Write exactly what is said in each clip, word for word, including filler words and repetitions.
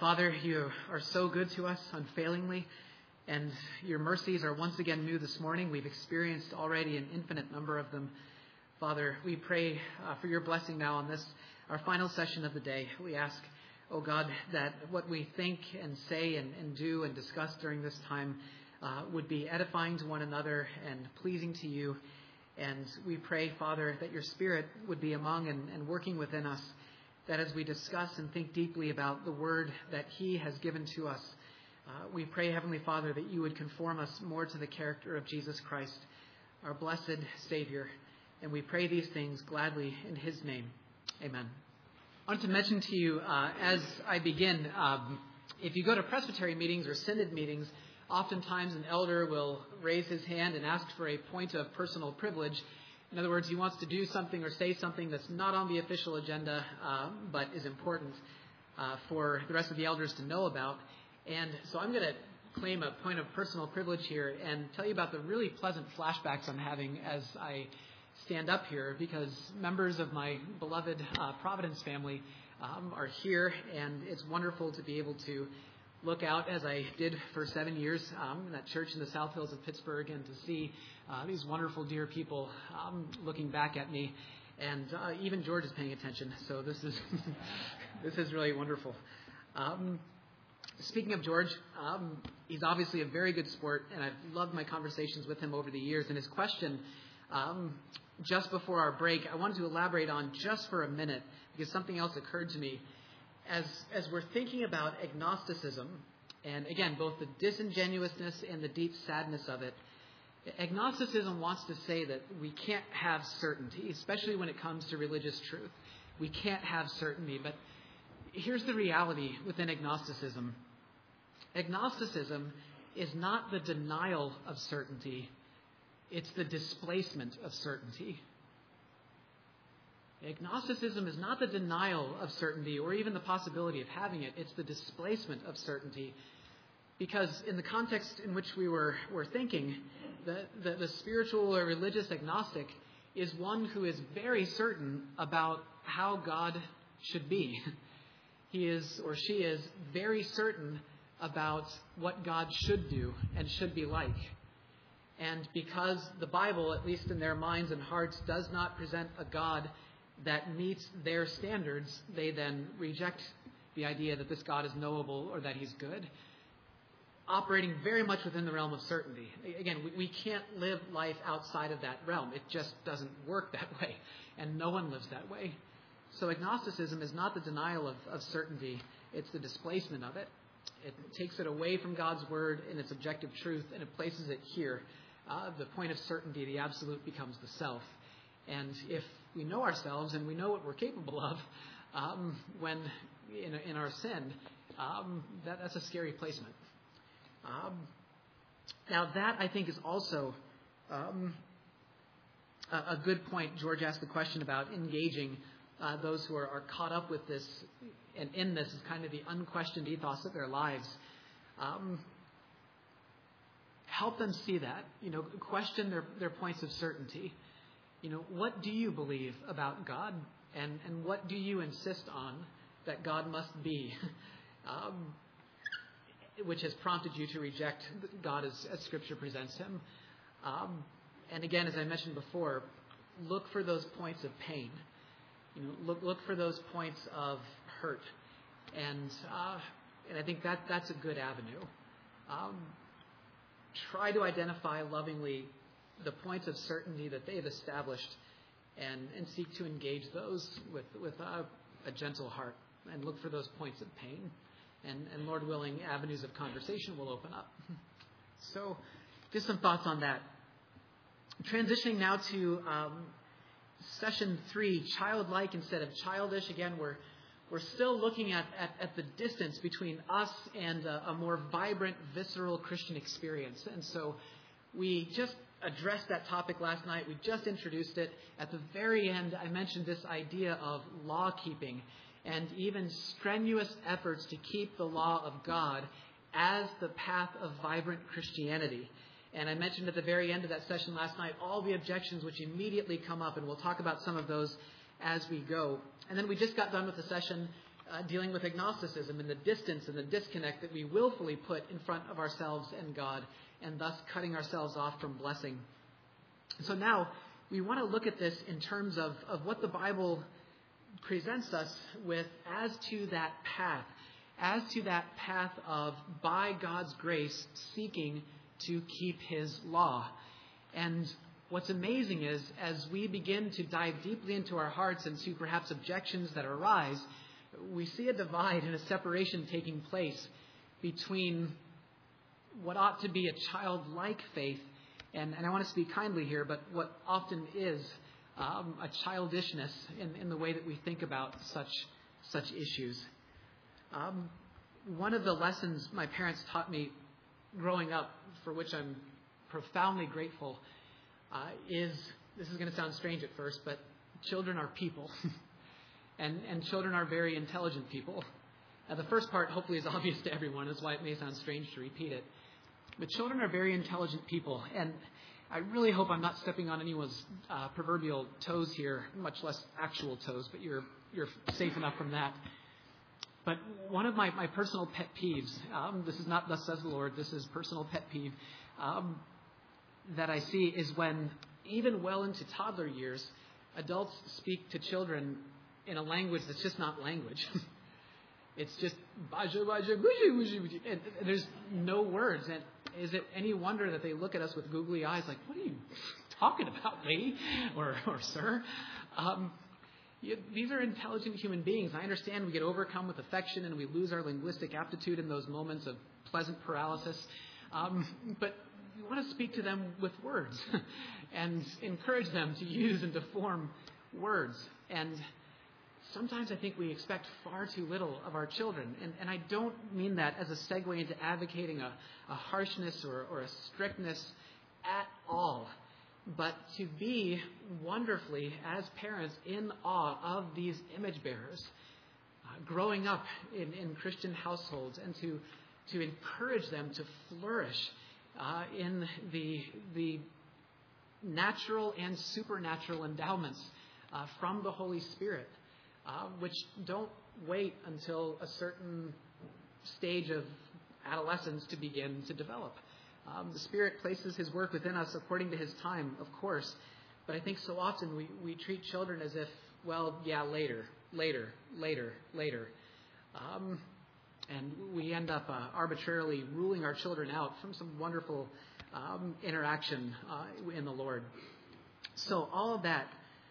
Father, you are so good to us unfailingly, and your mercies are once again new this morning. We've experienced already an infinite number of them. Father, we pray uh, for your blessing now on this, our final session of the day. We ask, oh God, that what we think and say and, and do and discuss during this time uh, would be edifying to one another and pleasing to you. And we pray, Father, that your Spirit would be among and, and working within us, that as we discuss and think deeply about the word that he has given to us, uh, we pray, Heavenly Father, that you would conform us more to the character of Jesus Christ, our blessed Savior. And we pray these things gladly in his name. Amen. I want to mention to you, uh, as I begin, um, if you go to presbytery meetings or synod meetings, oftentimes an elder will raise his hand and ask for a point of personal privilege. In other words, he wants to do something or say something that's not on the official agenda, uh, but is important uh, for the rest of the elders to know about. And so I'm going to claim a point of personal privilege here and tell you about the really pleasant flashbacks I'm having as I stand up here, because members of my beloved uh, Providence family um, are here, and it's wonderful to be able to look out, as I did for seven years, um, in that church in the South Hills of Pittsburgh, and to see uh, these wonderful, dear people um, looking back at me. And uh, even George is paying attention, so this is this is really wonderful. Um, speaking of George, um, he's obviously a very good sport, and I've loved my conversations with him over the years. And his question, um, just before our break, I wanted to elaborate on just for a minute, because something else occurred to me. As as we're thinking about agnosticism, and again, both the disingenuousness and the deep sadness of it, agnosticism wants to say that we can't have certainty, especially when it comes to religious truth. We can't have certainty, but here's the reality within agnosticism. Agnosticism is not the denial of certainty, it's the displacement of certainty. Agnosticism is not the denial of certainty or even the possibility of having it. It's the displacement of certainty. Because in the context in which we were, were thinking, the, the, the spiritual or religious agnostic is one who is very certain about how God should be. He is, or she is, very certain about what God should do and should be like. And because the Bible, at least in their minds and hearts, does not present a God that meets their standards, they then reject the idea that this God is knowable or that he's good, operating very much within the realm of certainty. Again, we, we can't live life outside of that realm. It just doesn't work that way, and no one lives that way. So agnosticism is not the denial of, of certainty, it's the displacement of it. It takes it away from God's word and its objective truth, and it places it here. Uh, the point of certainty, the absolute, becomes the self. And if we know ourselves and we know what we're capable of um, when in, in our sin, um, that, that's a scary placement. Um, now that, I think, is also um, a, a good point. George asked the question about engaging uh, those who are, are caught up with this, and in this is kind of the unquestioned ethos of their lives. Um, help them see that. You know, question their, their points of certainty. You know, what do you believe about God, and, and what do you insist on that God must be, um, which has prompted you to reject God as, as Scripture presents him? Um, and again, as I mentioned before, look for those points of pain. You know, look look for those points of hurt, and uh, and I think that that's a good avenue. Um, try to identify lovingly the points of certainty that they've established, and, and seek to engage those with, with a, a gentle heart, and look for those points of pain. And, and Lord willing, avenues of conversation will open up. So just some thoughts on that. Transitioning now to um, session three, childlike instead of childish. Again, we're we're still looking at, at, at the distance between us and a, a more vibrant, visceral Christian experience. And so we just addressed that topic last night. We just introduced it. At the very end, I mentioned this idea of law-keeping and even strenuous efforts to keep the law of God as the path of vibrant Christianity. And I mentioned at the very end of that session last night all the objections which immediately come up, and we'll talk about some of those as we go. And then we just got done with the session uh, dealing with agnosticism and the distance and the disconnect that we willfully put in front of ourselves and God, and thus cutting ourselves off from blessing. So now we want to look at this in terms of, of what the Bible presents us with as to that path, as to that path of, by God's grace, seeking to keep His law. And what's amazing is, as we begin to dive deeply into our hearts and to perhaps objections that arise, we see a divide and a separation taking place between what ought to be a childlike faith, and, and I want to speak kindly here, but what often is um, a childishness in, in the way that we think about such such issues. Um, one of the lessons my parents taught me growing up, for which I'm profoundly grateful, uh, is, this is going to sound strange at first, but children are people. and, and children are very intelligent people. Now, the first part hopefully is obvious to everyone. That's why it may sound strange to repeat it. But children are very intelligent people. And I really hope I'm not stepping on anyone's uh, proverbial toes here, much less actual toes, but you're you're safe enough from that. But one of my, my personal pet peeves, um, this is not thus says the Lord, this is personal pet peeve, um, that I see is when, even well into toddler years, adults speak to children in a language that's just not language. It's just, and there's no words. And is it any wonder that they look at us with googly eyes like, what are you talking about, lady or, or sir? Um, you, these are intelligent human beings. I understand we get overcome with affection and we lose our linguistic aptitude in those moments of pleasant paralysis. Um, but we want to speak to them with words and encourage them to use and to form words. And sometimes I think we expect far too little of our children. And, and I don't mean that as a segue into advocating a, a harshness or, or a strictness at all. But to be wonderfully, as parents, in awe of these image bearers, uh, growing up in, in Christian households, and to, to encourage them to flourish uh, in the, the natural and supernatural endowments uh, from the Holy Spirit. Uh, which don't wait until a certain stage of adolescence to begin to develop. Um, the Spirit places His work within us according to His time, of course, but I think so often we, we treat children as if, well, yeah, later, later, later, later. Um, and we end up uh, arbitrarily ruling our children out from some wonderful um, interaction uh, in the Lord. So all of that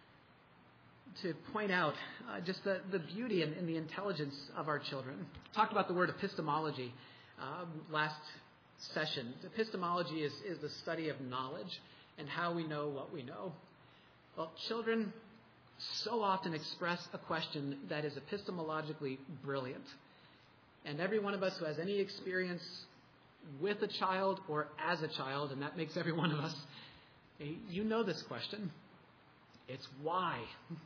to point out uh, just the, the beauty and, and the intelligence of our children. Talked about the word epistemology um, last session. Epistemology is, is the study of knowledge and how we know what we know. Well, children so often express a question that is epistemologically brilliant. And every one of us who has any experience with a child or as a child, and that makes every one of us, you know this question. It's why.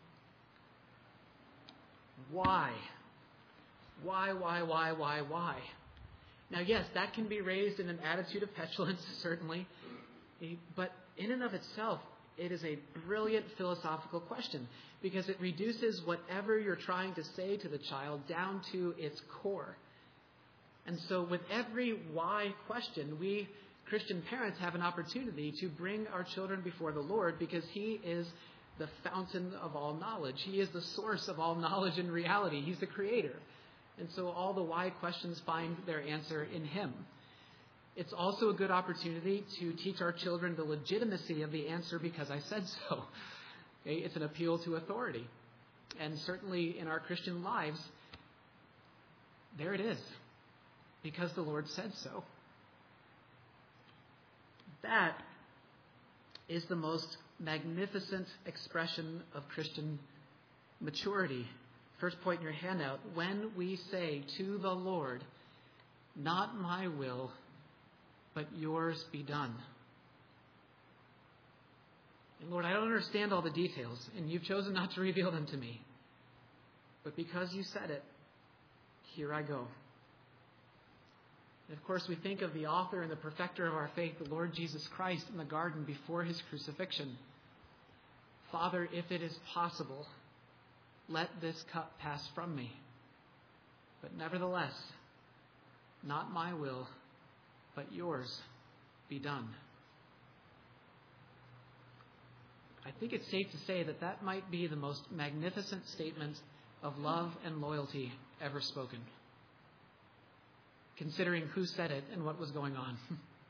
Why? Why, why, why, why, why? Now, yes, that can be raised in an attitude of petulance, certainly. But in and of itself, it is a brilliant philosophical question because it reduces whatever you're trying to say to the child down to its core. And so with every why question, we Christian parents have an opportunity to bring our children before the Lord because He is the fountain of all knowledge. He is the source of all knowledge and reality. He's the creator. And so all the why questions find their answer in Him. It's also a good opportunity to teach our children the legitimacy of the answer because I said so. Okay? It's an appeal to authority. And certainly in our Christian lives, there it is. Because the Lord said so. That is the most magnificent expression of Christian maturity. First point in your handout, when we say to the Lord, not my will, but yours be done. And Lord, I don't understand all the details, and you've chosen not to reveal them to me. But because you said it, here I go. And of course, we think of the author and the perfecter of our faith, the Lord Jesus Christ, in the garden before His crucifixion. Father, if it is possible, let this cup pass from me. But nevertheless, not my will, but yours be done. I think it's safe to say that that might be the most magnificent statement of love and loyalty ever spoken, considering who said it and what was going on.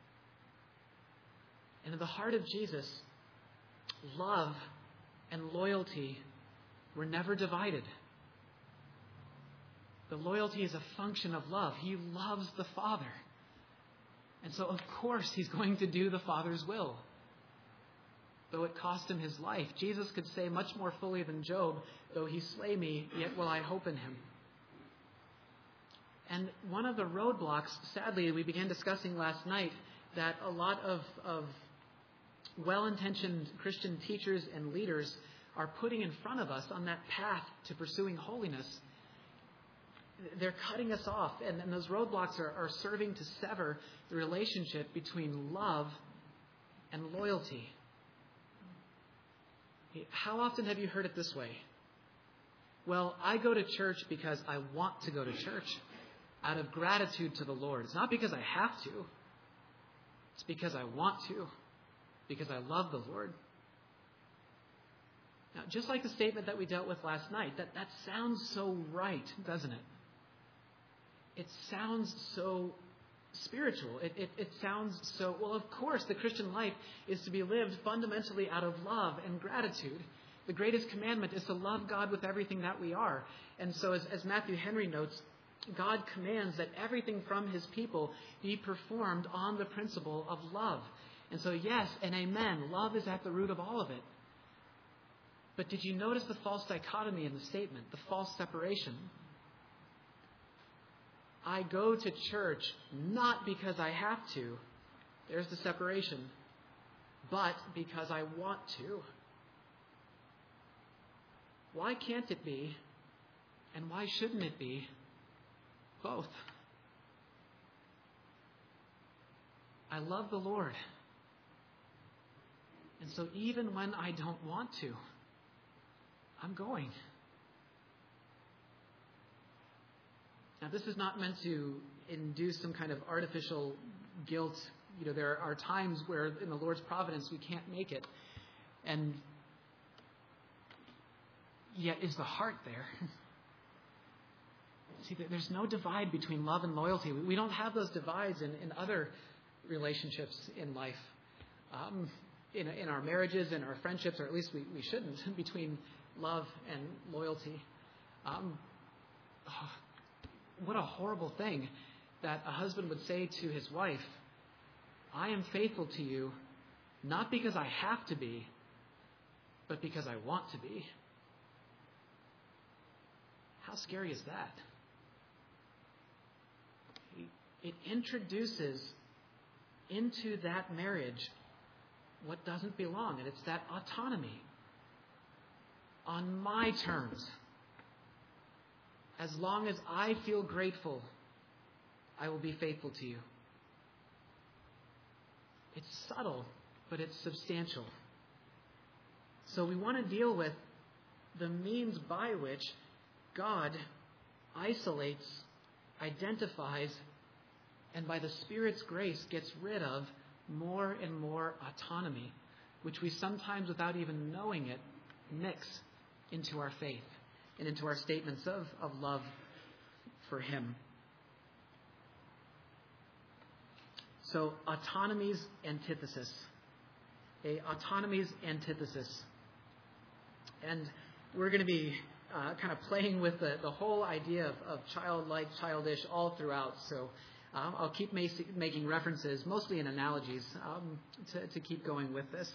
And in the heart of Jesus, love and loyalty were never divided. The loyalty is a function of love. He loves the Father. And so, of course, he's going to do the Father's will, though it cost him his life. Jesus could say much more fully than Job, though he slay me, yet will I hope in him. And one of the roadblocks, sadly, we began discussing last night, that a lot of, of well-intentioned Christian teachers and leaders are putting in front of us on that path to pursuing holiness. They're cutting us off, and, and those roadblocks are, are serving to sever the relationship between love and loyalty. How often have you heard it this way? Well, I go to church because I want to go to church, out of gratitude to the Lord. It's not because I have to. It's because I want to, because I love the Lord. Now, just like the statement that we dealt with last night, that, that sounds so right, doesn't it? It sounds so spiritual. It, it, it sounds so, well, of course, the Christian life is to be lived fundamentally out of love and gratitude. The greatest commandment is to love God with everything that we are. And so as, as Matthew Henry notes, God commands that everything from his people be performed on the principle of love. And so, yes and amen, love is at the root of all of it. But did you notice the false dichotomy in the statement, the false separation? I go to church not because I have to. There's the separation. But because I want to. Why can't it be, and why shouldn't it be, both? I love the Lord. And so even when I don't want to, I'm going. Now, this is not meant to induce some kind of artificial guilt. You know, there are times where in the Lord's providence we can't make it. And yet is the heart there? See, there's no divide between love and loyalty. We don't have those divides in, in other relationships in life. Um, in, in our marriages and our friendships, or at least we, we shouldn't, between love and loyalty. Um, oh, what a horrible thing that a husband would say to his wife, I am faithful to you, not because I have to be, but because I want to be. How scary is that? It introduces into that marriage what doesn't belong, and it's that autonomy on my terms. As long as I feel grateful, I will be faithful to you. It's subtle, but it's substantial. So we want to deal with the means by which God isolates, identifies, and by the Spirit's grace gets rid of more and more autonomy, which we sometimes, without even knowing it, mix into our faith and into our statements of, of love for Him. So, autonomy's antithesis. A autonomy's antithesis. And we're going to be uh, kind of playing with the, the whole idea of, of childlike, childish all throughout. So um, I'll keep ma- making references, mostly in analogies, um, to, to keep going with this.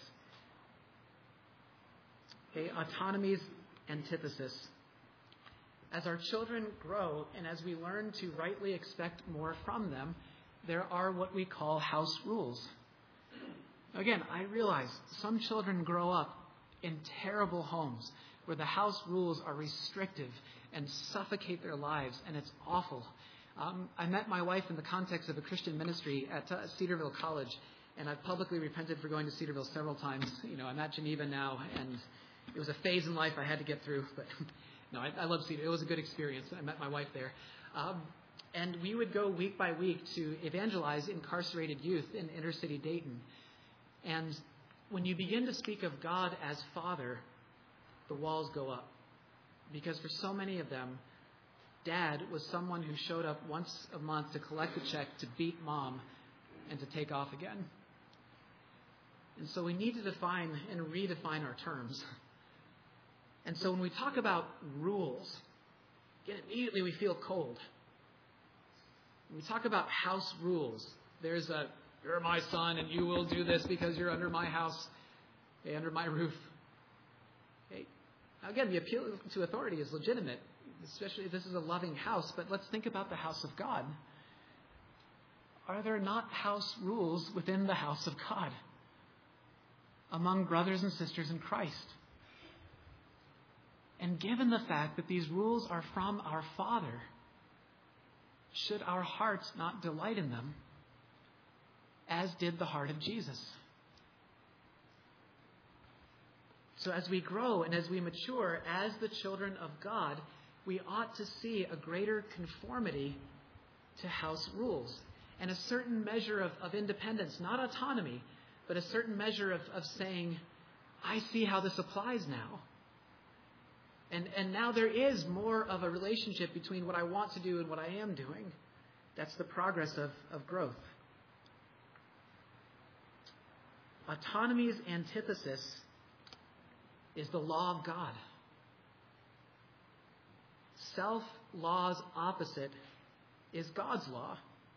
Okay, autonomy's antithesis. As our children grow and as we learn to rightly expect more from them, there are what we call house rules. Again, I realize some children grow up in terrible homes where the house rules are restrictive and suffocate their lives, and it's awful. Um, I met my wife in the context of a Christian ministry at uh, Cedarville College, and I've publicly repented for going to Cedarville several times. You know, I'm at Geneva now, and it was a phase in life I had to get through, but no, I, I love Cedar. It was a good experience. I met my wife there. Um, and we would go week by week to evangelize incarcerated youth in inner city Dayton. And when you begin to speak of God as Father, the walls go up. Because for so many of them, Dad was someone who showed up once a month to collect a check, to beat Mom, and to take off again. And so we need to define and redefine our terms. And so when we talk about rules, again, immediately we feel cold. When we talk about house rules, there's a, you're my son and you will do this because you're under my house, okay, under my roof. Okay. Now again, the appeal to authority is legitimate, especially if this is a loving house, but let's think about the house of God. Are there not house rules within the house of God among brothers and sisters in Christ? And given the fact that these rules are from our Father, should our hearts not delight in them, as did the heart of Jesus? So as we grow and as we mature as the children of God, we ought to see a greater conformity to house rules and a certain measure of, of independence, not autonomy, but a certain measure of, of saying, I see how this applies now. And, and now there is more of a relationship between what I want to do and what I am doing. That's the progress of, of growth. Autonomy's antithesis is the law of God. Self-law's opposite is God's law.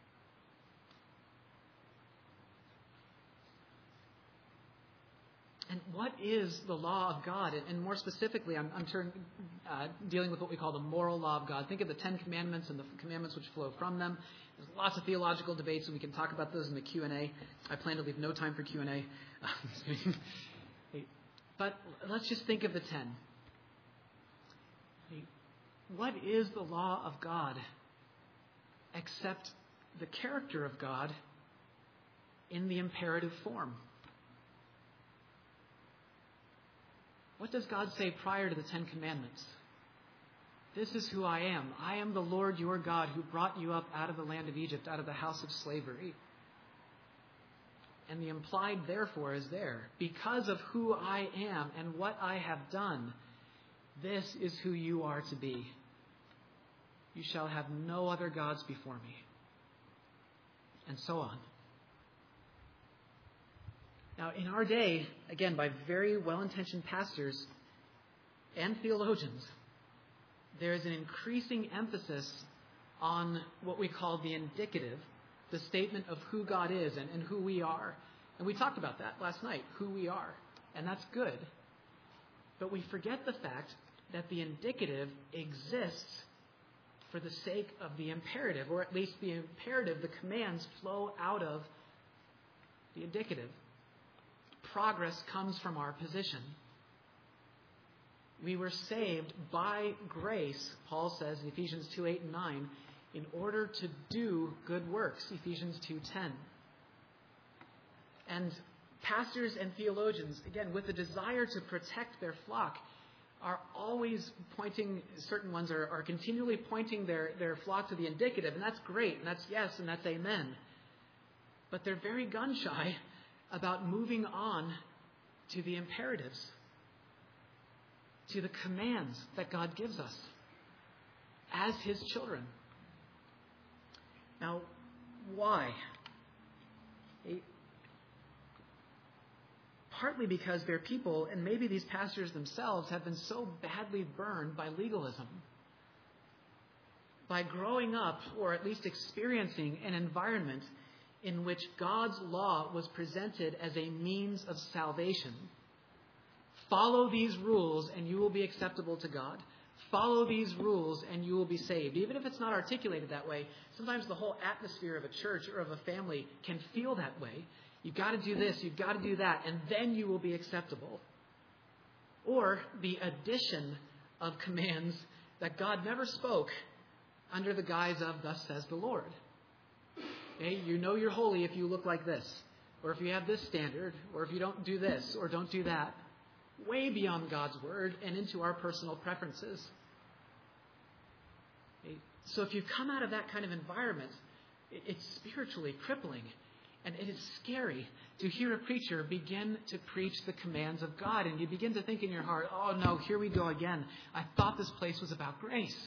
And what is the law of God? And more specifically, I'm, I'm turn, uh, dealing with what we call the moral law of God. Think of the Ten Commandments and the commandments which flow from them. There's lots of theological debates, and we can talk about those in the Q and A. I plan to leave no time for Q and A. But let's just think of the ten. What is the law of God except the character of God in the imperative form? What does God say prior to the Ten Commandments? This is who I am. I am the Lord your God who brought you up out of the land of Egypt, out of the house of slavery. And the implied therefore is there. Because of who I am and what I have done, this is who you are to be. You shall have no other gods before me. And so on. Now, in our day, again, by very well-intentioned pastors and theologians, there is an increasing emphasis on what we call the indicative, the statement of who God is and, and who we are. And we talked about that last night, who we are. And that's good. But we forget the fact that the indicative exists for the sake of the imperative, or at least the imperative, the commands flow out of the indicative. Progress comes from our position. We were saved by grace, Paul says in Ephesians two, eight, and nine, in order to do good works, Ephesians two, ten. And pastors and theologians, again, with the desire to protect their flock, are always pointing, certain ones are, are continually pointing their, their flock to the indicative, and that's great, and that's yes, and that's amen. But they're very gun-shy about moving on to the imperatives, to the commands that God gives us as His children. Now, why? Partly because their people, and maybe these pastors themselves, have been so badly burned by legalism, by growing up, or at least experiencing an environment in which God's law was presented as a means of salvation. Follow these rules and you will be acceptable to God. Follow these rules and you will be saved. Even if it's not articulated that way, sometimes the whole atmosphere of a church or of a family can feel that way. You've got to do this, you've got to do that, and then you will be acceptable. Or the addition of commands that God never spoke under the guise of, thus says the Lord. Okay, you know you're holy if you look like this, or if you have this standard, or if you don't do this, or don't do that. Way beyond God's word and into our personal preferences. Okay, So if you come out of that kind of environment, it's spiritually crippling. And it is scary to hear a preacher begin to preach the commands of God. And you begin to think in your heart, oh no, here we go again. I thought this place was about grace.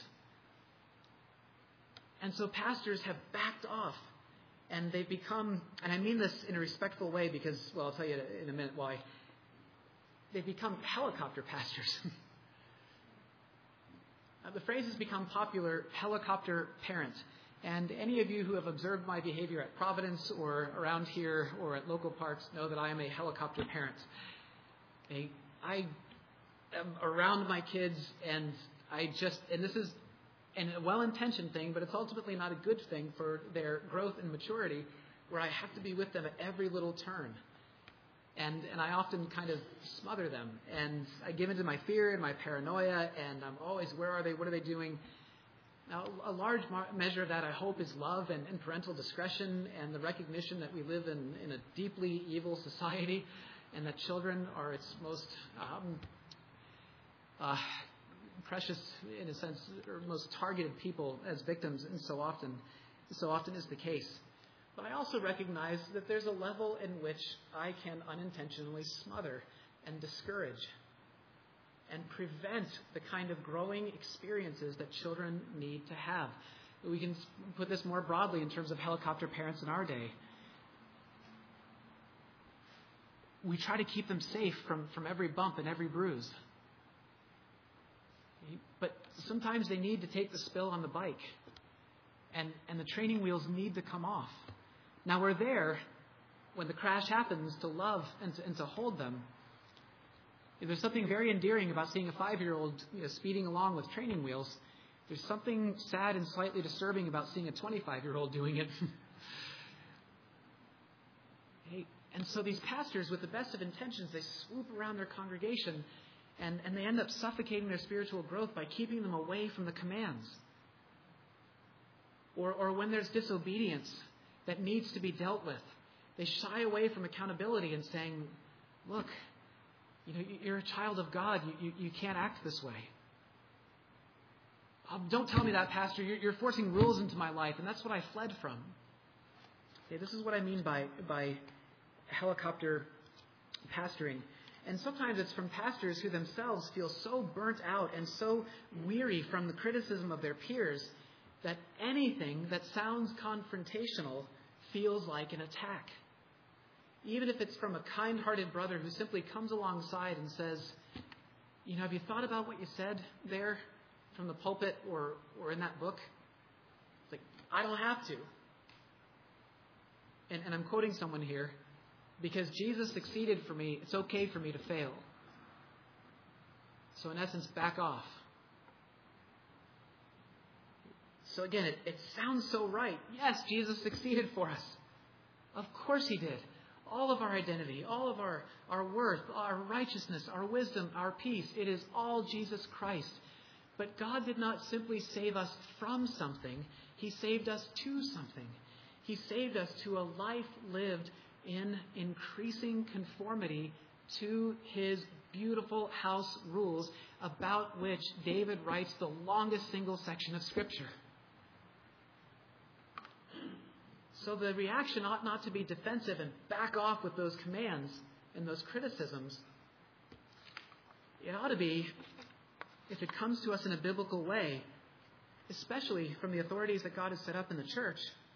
And so pastors have backed off. And they've become, and I mean this in a respectful way because, well, I'll tell you in a minute why. They've become helicopter pastors. uh, the phrase has become popular, helicopter parent. And any of you who have observed my behavior at Providence or around here or at local parks know that I am a helicopter parent. A, I am around my kids, and I just, and this is a well-intentioned thing, but it's ultimately not a good thing for their growth and maturity, where I have to be with them at every little turn. And and I often kind of smother them, and I give into my fear and my paranoia, and I'm always, where are they, what are they doing? Now, a large measure of that, I hope, is love and, and parental discretion and the recognition that we live in, in a deeply evil society and that children are its most um, uh, precious, in a sense, or most targeted people as victims, and so often, so often is the case. But I also recognize that there's a level in which I can unintentionally smother and discourage and prevent the kind of growing experiences that children need to have. We can put this more broadly in terms of helicopter parents in our day. We try to keep them safe from, from every bump and every bruise. But sometimes they need to take the spill on the bike, and, and the training wheels need to come off. Now we're there when the crash happens to love and to, and to hold them. There's something very endearing about seeing a five-year-old you know, speeding along with training wheels. There's something sad and slightly disturbing about seeing a twenty-five-year-old doing it. Hey, and so these pastors, with the best of intentions, they swoop around their congregation, and, and they end up suffocating their spiritual growth by keeping them away from the commands. Or, or when there's disobedience that needs to be dealt with, they shy away from accountability and saying, look, you know, you're a child of God. You, you, you can't act this way. Um, don't tell me that, Pastor. You're, you're forcing rules into my life, and that's what I fled from. Okay, this is what I mean by, by helicopter pastoring. And sometimes it's from pastors who themselves feel so burnt out and so weary from the criticism of their peers that anything that sounds confrontational feels like an attack. Even if it's from a kind-hearted brother who simply comes alongside and says, you know, have you thought about what you said there from the pulpit or, or in that book? It's like, I don't have to. And, and I'm quoting someone here, because Jesus succeeded for me, it's okay for me to fail. So in essence, back off. So again, it, it sounds so right. Yes, Jesus succeeded for us. Of course he did. All of our identity, all of our, our worth, our righteousness, our wisdom, our peace, it is all Jesus Christ. But God did not simply save us from something. He saved us to something. He saved us to a life lived in increasing conformity to his beautiful house rules, about which David writes the longest single section of Scripture. So the reaction ought not to be defensive and back off with those commands and those criticisms. It ought to be, if it comes to us in a biblical way, especially from the authorities that God has set up in the church,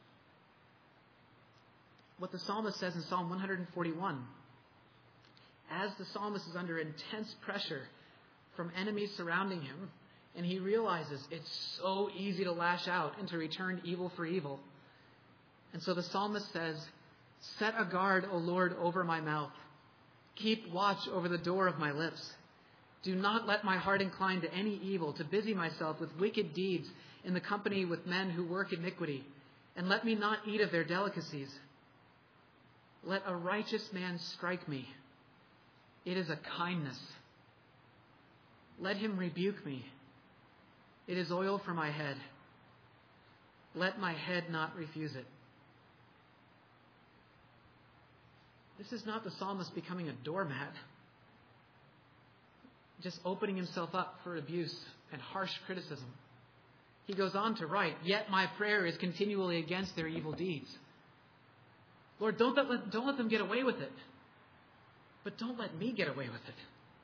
what the psalmist says in Psalm one forty-one. As the psalmist is under intense pressure from enemies surrounding him, and he realizes it's so easy to lash out and to return evil for evil. And so the psalmist says, set a guard, O Lord, over my mouth. Keep watch over the door of my lips. Do not let my heart incline to any evil, to busy myself with wicked deeds in the company with men who work iniquity. And let me not eat of their delicacies. Let a righteous man strike me. It is a kindness. Let him rebuke me. It is oil for my head. Let my head not refuse it. This is not the psalmist becoming a doormat, just opening himself up for abuse and harsh criticism. He goes on to write, "Yet my prayer is continually against their evil deeds." Lord, don't let, don't let them get away with it. But don't let me get away with it.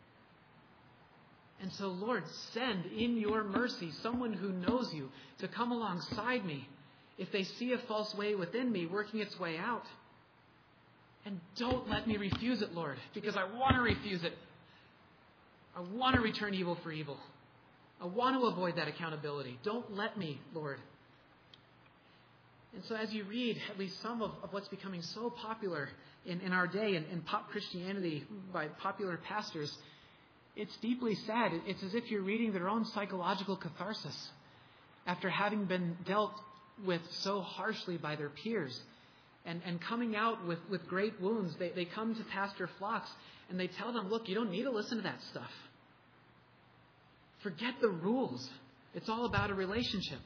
And so, Lord, send in your mercy someone who knows you to come alongside me if they see a false way within me working its way out. And don't let me refuse it, Lord, because I want to refuse it. I want to return evil for evil. I want to avoid that accountability. Don't let me, Lord. And so as you read at least some of, of what's becoming so popular in, in our day in, in pop Christianity by popular pastors, it's deeply sad. It's as if you're reading their own psychological catharsis after having been dealt with so harshly by their peers and, and coming out with, with great wounds. They, they come to Pastor Flocks and they tell them, look, you don't need to listen to that stuff. Forget the rules. It's all about a relationship.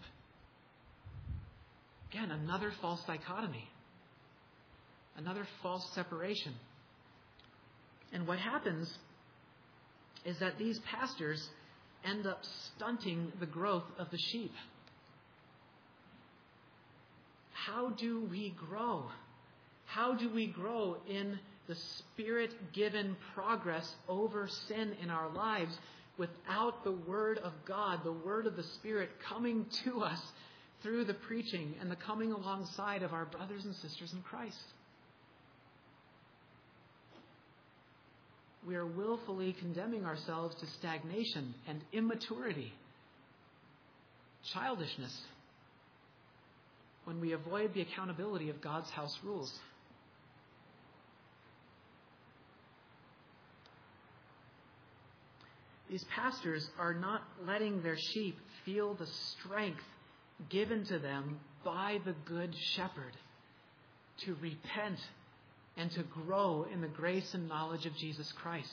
Again, another false dichotomy. Another false separation. And what happens is that these pastors end up stunting the growth of the sheep. How do we grow? How do we grow in the Spirit-given progress over sin in our lives without the Word of God, the Word of the Spirit coming to us through the preaching and the coming alongside of our brothers and sisters in Christ? We are willfully condemning ourselves to stagnation and immaturity, childishness, when we avoid the accountability of God's house rules. These pastors are not letting their sheep feel the strength given to them by the Good Shepherd to repent and to grow in the grace and knowledge of Jesus Christ.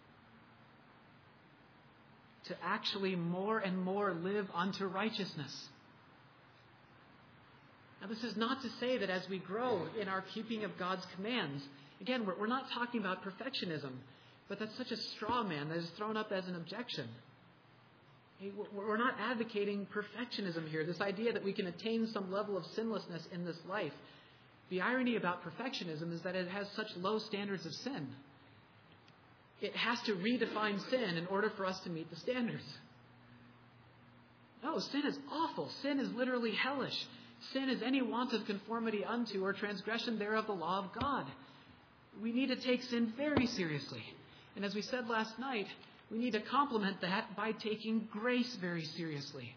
To actually more and more live unto righteousness. Now, this is not to say that as we grow in our keeping of God's commands, again, we're, we're not talking about perfectionism, but that's such a straw man that is thrown up as an objection. Hey, we're not advocating perfectionism here, this idea that we can attain some level of sinlessness in this life. The irony about perfectionism is that it has such low standards of sin. It has to redefine sin in order for us to meet the standards. No, sin is awful. Sin is literally hellish. Sin is any want of conformity unto or transgression thereof the law of God. We need to take sin very seriously. And as we said last night, we need to complement that by taking grace very seriously.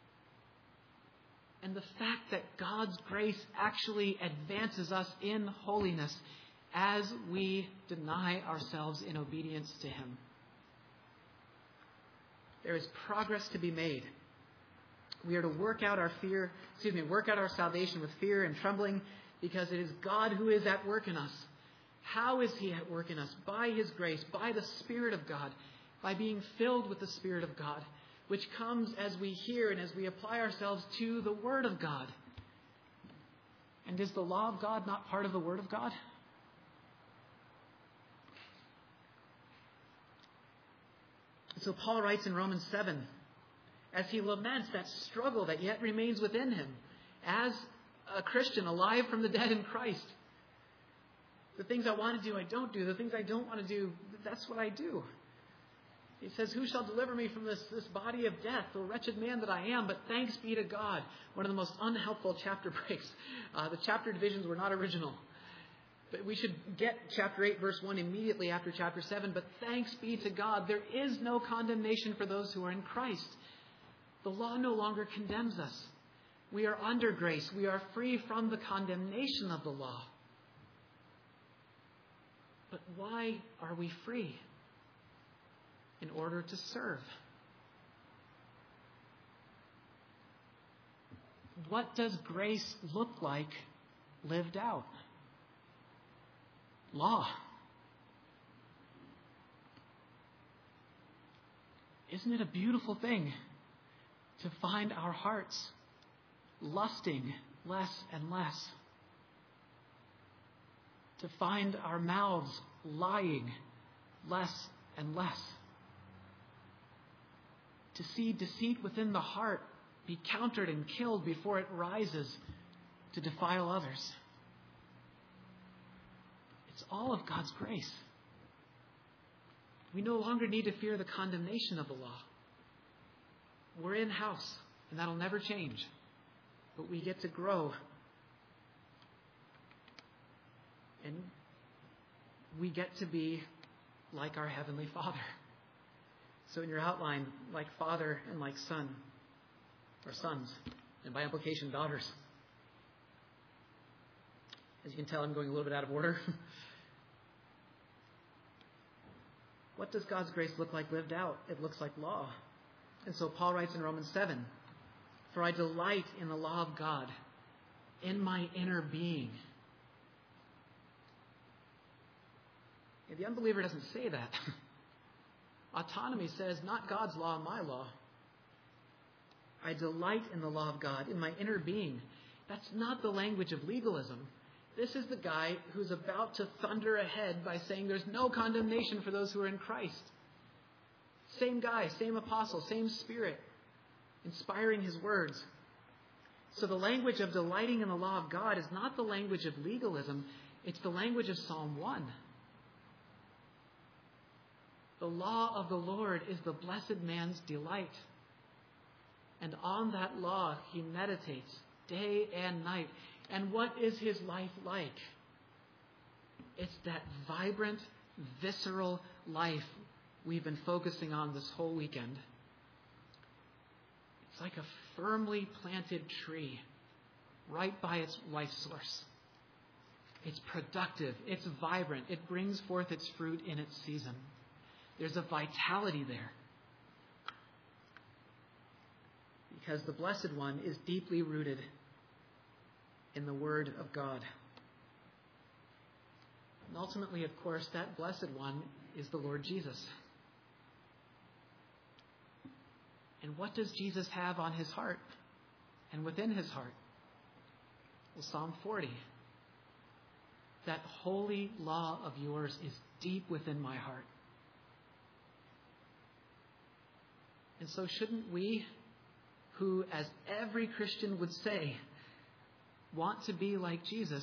And the fact that God's grace actually advances us in holiness as we deny ourselves in obedience to Him. There is progress to be made. We are to work out our fear, excuse me, work out our salvation with fear and trembling, because it is God who is at work in us. How is He at work in us? By His grace, by the Spirit of God, by being filled with the Spirit of God, which comes as we hear and as we apply ourselves to the Word of God. And is the law of God not part of the Word of God? So Paul writes in Romans seven, as he laments that struggle that yet remains within him as a Christian alive from the dead in Christ. The things I want to do, I don't do. The things I don't want to do, that's what I do. He says, who shall deliver me from this, this body of death, the wretched man that I am? But thanks be to God. One of the most unhelpful chapter breaks. Uh, the chapter divisions were not original. But we should get chapter eight, verse one immediately after chapter seven. But thanks be to God, there is no condemnation for those who are in Christ. The law no longer condemns us. We are under grace. We are free from the condemnation of the law. But why are we free? In order to serve. What does grace look like lived out? Law. Isn't it a beautiful thing to find our hearts lusting less and less? To find our mouths lying less and less? To see deceit within the heart be countered and killed before it rises to defile others. It's all of God's grace. We no longer need to fear the condemnation of the law. We're in house, and that'll never change. But we get to grow. And we get to be like our Heavenly Father. So in your outline, like Father and like Son, or sons, and by implication, daughters. As you can tell, I'm going a little bit out of order. What does God's grace look like lived out? It looks like law. And so Paul writes in Romans seven, "For I delight in the law of God in my inner being." The unbeliever doesn't say that. Autonomy says, not God's law, my law. I delight in the law of God in my inner being. That's not the language of legalism. This is the guy who's about to thunder ahead by saying there's no condemnation for those who are in Christ. Same guy, same apostle, same Spirit, inspiring his words. So the language of delighting in the law of God is not the language of legalism. It's the language of Psalm one. The law of the Lord is the blessed man's delight. And on that law he meditates day and night. And what is his life like? It's that vibrant, visceral life we've been focusing on this whole weekend. It's like a firmly planted tree right by its life source. It's productive. It's vibrant. It brings forth its fruit in its season. There's a vitality there. Because the Blessed One is deeply rooted in the Word of God. And ultimately, of course, that Blessed One is the Lord Jesus. And what does Jesus have on his heart and within his heart? Well, Psalm forty. That holy law of yours is deep within my heart. And so shouldn't we, who, as every Christian would say, want to be like Jesus,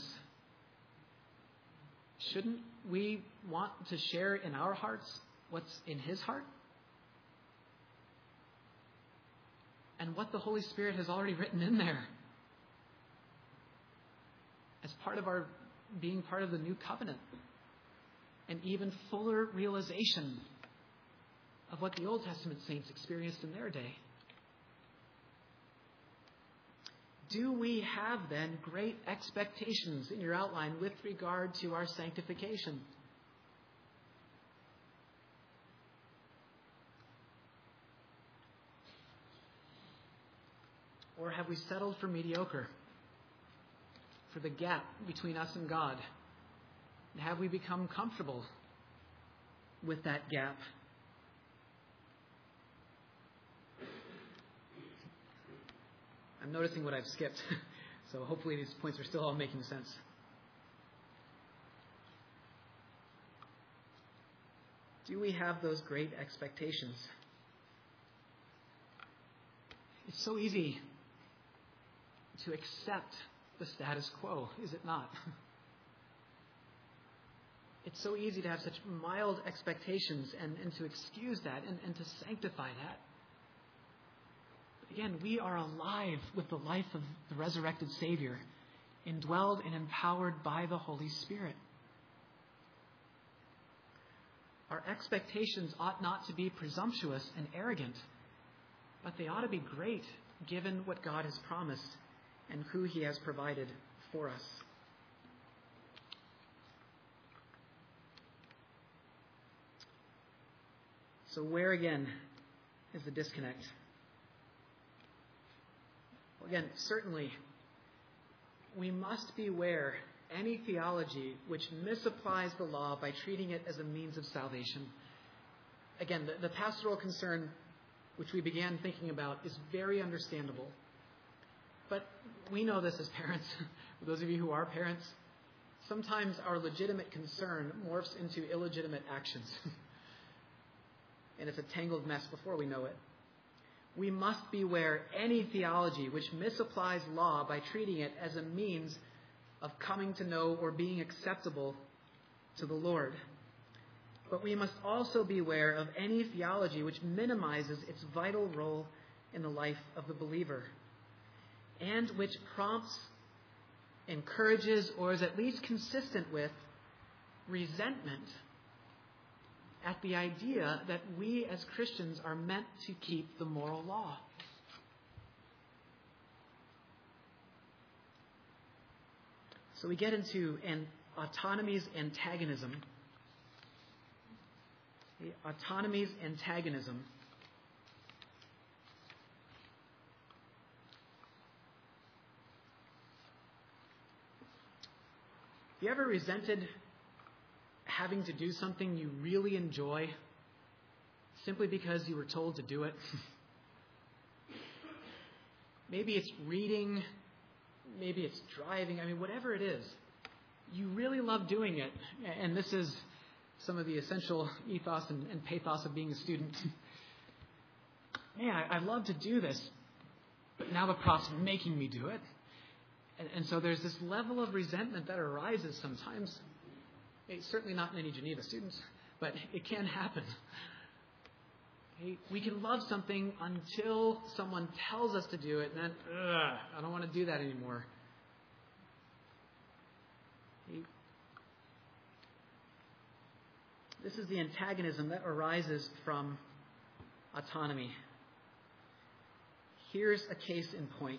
shouldn't we want to share in our hearts what's in his heart? And what the Holy Spirit has already written in there as part of our being part of the new covenant. An even fuller realization of what the Old Testament saints experienced in their day. Do we have then great expectations in your outline with regard to our sanctification? Or have we settled for mediocre, for the gap between us and God? And have we become comfortable with that gap? I'm noticing what I've skipped, so hopefully these points are still all making sense. Do we have those great expectations? It's so easy to accept the status quo, is it not? It's so easy to have such mild expectations and, and to excuse that and, and to sanctify that. Again, we are alive with the life of the resurrected Savior, indwelled and empowered by the Holy Spirit. Our expectations ought not to be presumptuous and arrogant, but they ought to be great given what God has promised and who he has provided for us. So where again is the disconnect? Again, certainly, we must beware any theology which misapplies the law by treating it as a means of salvation. Again, the, the pastoral concern which we began thinking about is very understandable. But we know this as parents. For those of you who are parents, sometimes our legitimate concern morphs into illegitimate actions. And it's a tangled mess before we know it. we must beware any theology which misapplies law by treating it as a means of coming to know or being acceptable to the Lord. But we must also beware of any theology which minimizes its vital role in the life of the believer, and which prompts, encourages, or is at least consistent with resentment at the idea that we as Christians are meant to keep the moral law. So we get into an autonomy's antagonism. The autonomy's antagonism. You ever resented having to do something you really enjoy simply because you were told to do it? Maybe it's reading, maybe it's driving, I mean, whatever it is. You really love doing it, and this is some of the essential ethos and, and pathos of being a student. Man, I, I love to do this, but now the prof's making me do it. And, and so there's this level of resentment that arises sometimes. It's certainly not in any Geneva students, but it can happen. Okay? We can love something until someone tells us to do it, and then, ugh, I don't want to do that anymore. Okay? This is the antagonism that arises from autonomy. Here's a case in point.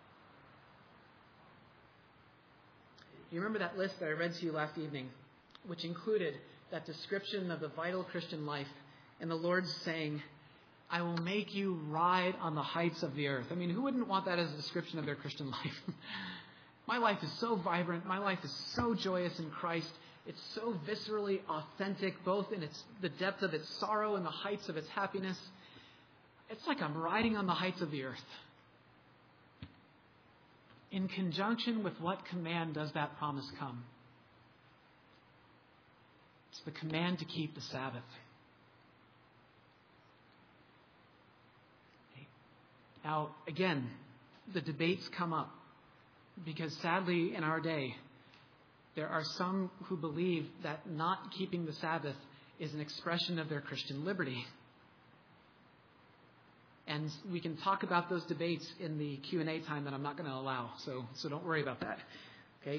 You remember that list that I read to you last evening, which included that description of the vital Christian life, and the Lord saying, I will make you ride on the heights of the earth. I mean, who wouldn't want that as a description of their Christian life? My life is so vibrant. My life is so joyous in Christ. It's so viscerally authentic, both in its the depth of its sorrow and the heights of its happiness. It's like I'm riding on the heights of the earth. In conjunction with what command does that promise come? It's the command to keep the Sabbath. Now, again, the debates come up because sadly in our day, there are some who believe that not keeping the Sabbath is an expression of their Christian liberty. And we can talk about those debates in the Q and A time that I'm not going to allow, so so don't worry about that. Okay?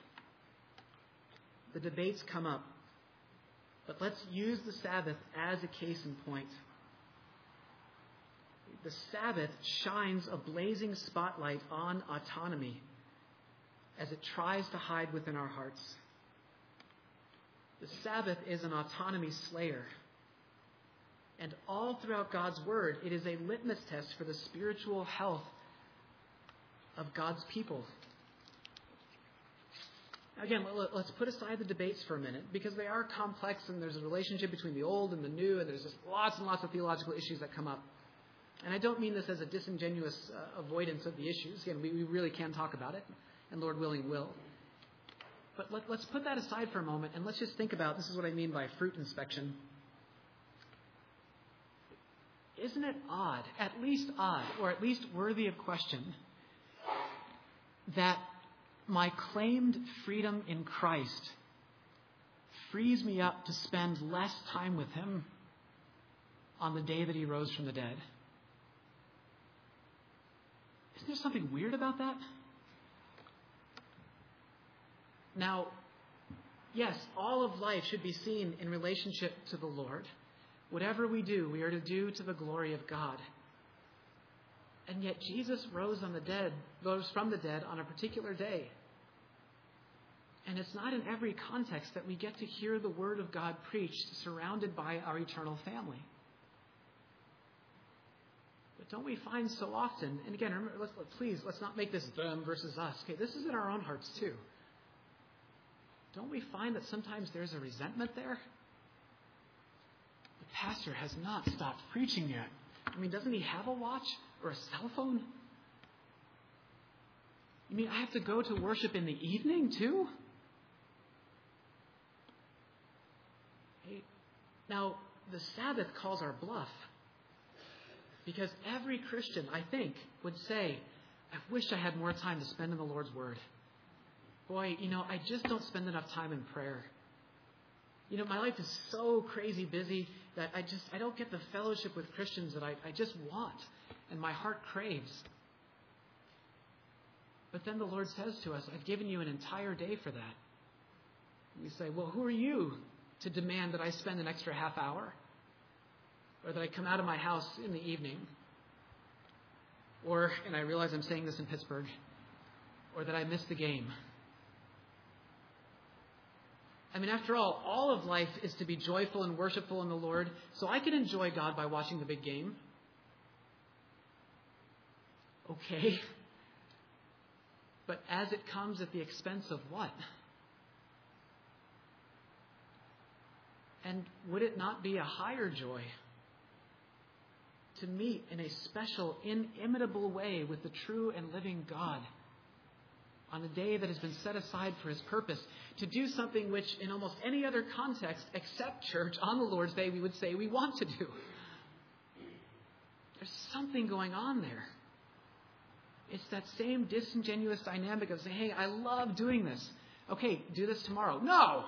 The debates come up. But let's use the Sabbath as a case in point. The Sabbath shines a blazing spotlight on autonomy as it tries to hide within our hearts. The Sabbath is an autonomy slayer. And all throughout God's Word, it is a litmus test for the spiritual health of God's people. Again, let's put aside the debates for a minute, because they are complex and there's a relationship between the old and the new, and there's just lots and lots of theological issues that come up. And I don't mean this as a disingenuous uh, avoidance of the issues. Again, we, we really can talk about it, and Lord willing, will. But let, let's put that aside for a moment, and let's just think about, this is what I mean by fruit inspection. Isn't it odd, at least odd, or at least worthy of question, that my claimed freedom in Christ frees me up to spend less time with Him on the day that He rose from the dead? Isn't there something weird about that? Now, yes, all of life should be seen in relationship to the Lord. Whatever we do, we are to do to the glory of God. And yet Jesus rose on the dead, rose from the dead on a particular day. And it's not in every context that we get to hear the Word of God preached, surrounded by our eternal family. But don't we find so often, and again, remember, let's, let, please, let's not make this them versus us. Okay, this is in our own hearts too. Don't we find that sometimes there's a resentment there? The pastor has not stopped preaching yet. I mean, doesn't he have a watch or a cell phone? You mean I have to go to worship in the evening too? Hey, now, the Sabbath calls our bluff. Because every Christian, I think, would say, I wish I had more time to spend in the Lord's Word. Boy, you know, I just don't spend enough time in prayer. You know, my life is so crazy busy that I just, I don't get the fellowship with Christians that I, I just want and my heart craves. But then the Lord says to us, I've given you an entire day for that. And we say, well, who are you to demand that I spend an extra half hour? Or that I come out of my house in the evening? Or, and I realize I'm saying this in Pittsburgh, or that I miss the game. I mean, after all, all of life is to be joyful and worshipful in the Lord, so I can enjoy God by watching the big game. Okay. But as it comes at the expense of what? And would it not be a higher joy to meet in a special, inimitable way with the true and living God on a day that has been set aside for His purpose, to do something which in almost any other context except church on the Lord's Day we would say we want to do? There's something going on there. It's that same disingenuous dynamic of saying, hey, I love doing this. Okay, do this tomorrow. No!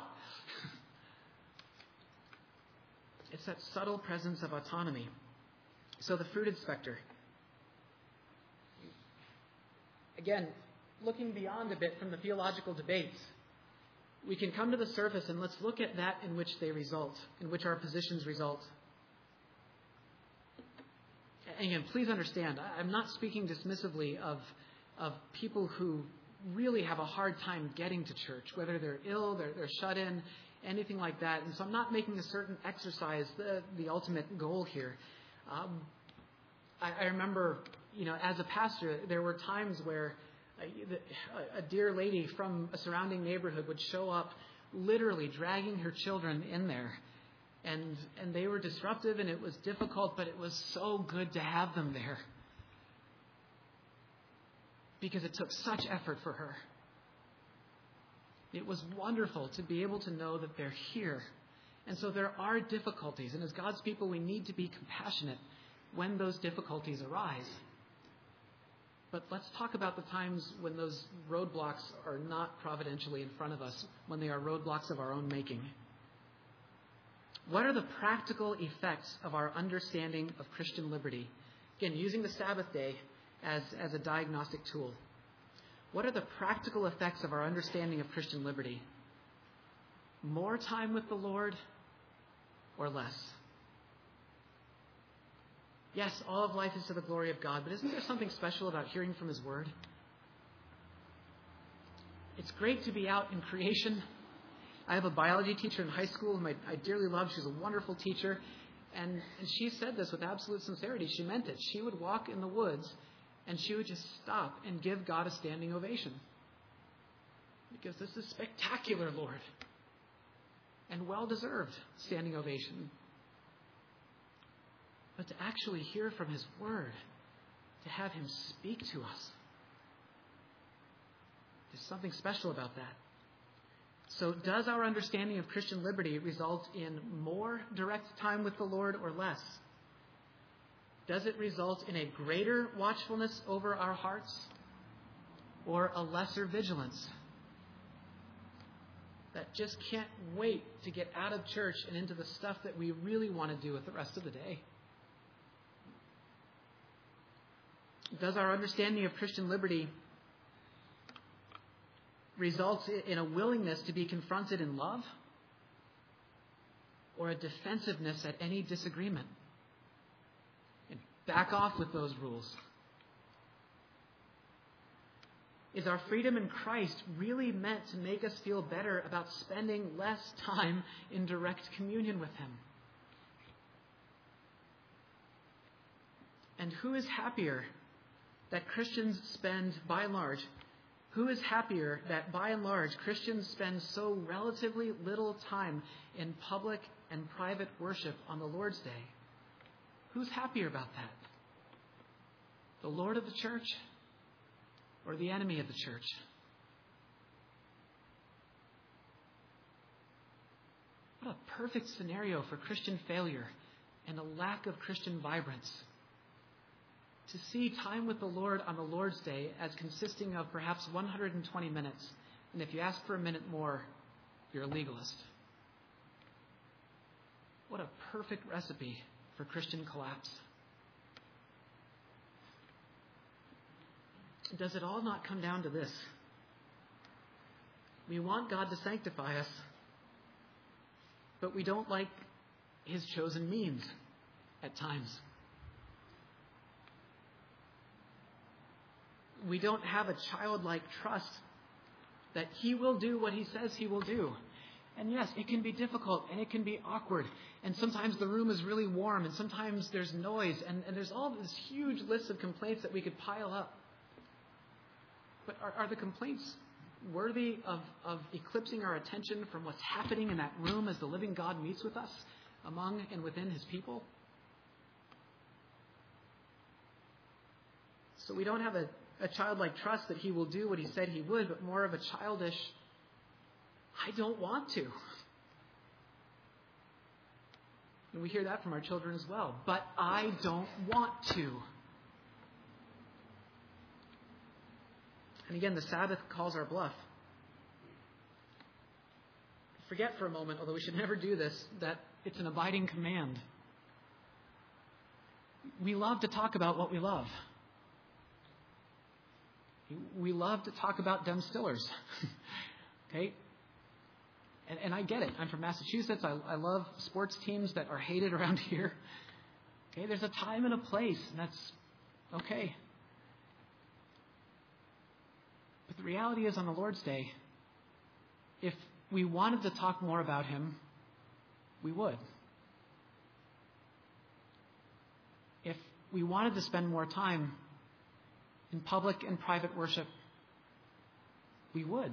It's that subtle presence of autonomy. So the fruit inspector. Again, looking beyond a bit from the theological debates, we can come to the surface and let's look at that in which they result, in which our positions result. And again, please understand, I'm not speaking dismissively of, of people who really have a hard time getting to church, whether they're ill, they're, they're shut in, anything like that. And so I'm not making a certain exercise the, the ultimate goal here. Um, I, I remember, you know, as a pastor, there were times where a, a dear lady from a surrounding neighborhood would show up literally dragging her children in there. And and they were disruptive and it was difficult, but it was so good to have them there. Because it took such effort for her. It was wonderful to be able to know that they're here. And so there are difficulties. And as God's people, we need to be compassionate when those difficulties arise. But let's talk about the times when those roadblocks are not providentially in front of us, when they are roadblocks of our own making. What are the practical effects of our understanding of Christian liberty? Again, using the Sabbath day as, as a diagnostic tool. What are the practical effects of our understanding of Christian liberty? More time with the Lord or less? Yes, all of life is to the glory of God, but isn't there something special about hearing from His Word? It's great to be out in creation. I have a biology teacher in high school whom I, I dearly love. She's a wonderful teacher. And, and she said this with absolute sincerity. She meant it. She would walk in the woods and she would just stop and give God a standing ovation. Because this is spectacular, Lord. And well-deserved standing ovation. But to actually hear from His Word, to have Him speak to us, there's something special about that. So does our understanding of Christian liberty result in more direct time with the Lord or less? Does it result in a greater watchfulness over our hearts or a lesser vigilance that just can't wait to get out of church and into the stuff that we really want to do with the rest of the day? Does our understanding of Christian liberty result in a willingness to be confronted in love or a defensiveness at any disagreement? And back off with those rules. Is our freedom in Christ really meant to make us feel better about spending less time in direct communion with Him? And who is happier that Christians spend, by and large, who is happier that, by and large, Christians spend so relatively little time in public and private worship on the Lord's Day? Who's happier about that? The Lord of the church or the enemy of the church? What a perfect scenario for Christian failure and a lack of Christian vibrance. to see time with the Lord on the Lord's Day as consisting of perhaps one hundred twenty minutes. And if you ask for a minute more, you're a legalist. What a perfect recipe for Christian collapse. Does it all not come down to this? We want God to sanctify us, but we don't like his chosen means at times. We don't have a childlike trust that he will do what he says he will do. And yes, it can be difficult and it can be awkward. And sometimes the room is really warm and sometimes there's noise and, and there's all this huge list of complaints that we could pile up. But are, are the complaints worthy of, of eclipsing our attention from what's happening in that room as the living God meets with us among and within his people? So we don't have a, a childlike trust that he will do what he said he would, but more of a childish, I don't want to. And we hear that from our children as well. But I don't want to. And again, the Sabbath calls our bluff. Forget for a moment, although we should never do this, that it's an abiding command. We love to talk about what we love. We love to talk about Dem Stillers. Okay? And, and I get it. I'm from Massachusetts. I, I love sports teams that are hated around here. Okay? There's a time and a place, and that's okay. But the reality is, on the Lord's Day, if we wanted to talk more about him, we would. If we wanted to spend more time in public and private worship, we would.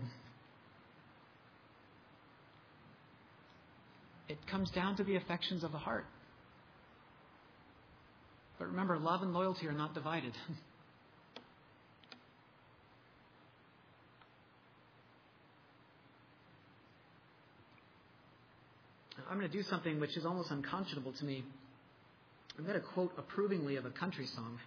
It comes down to the affections of the heart. But remember, love and loyalty are not divided. I'm going to do something which is almost unconscionable to me. I'm going to quote approvingly of a country song.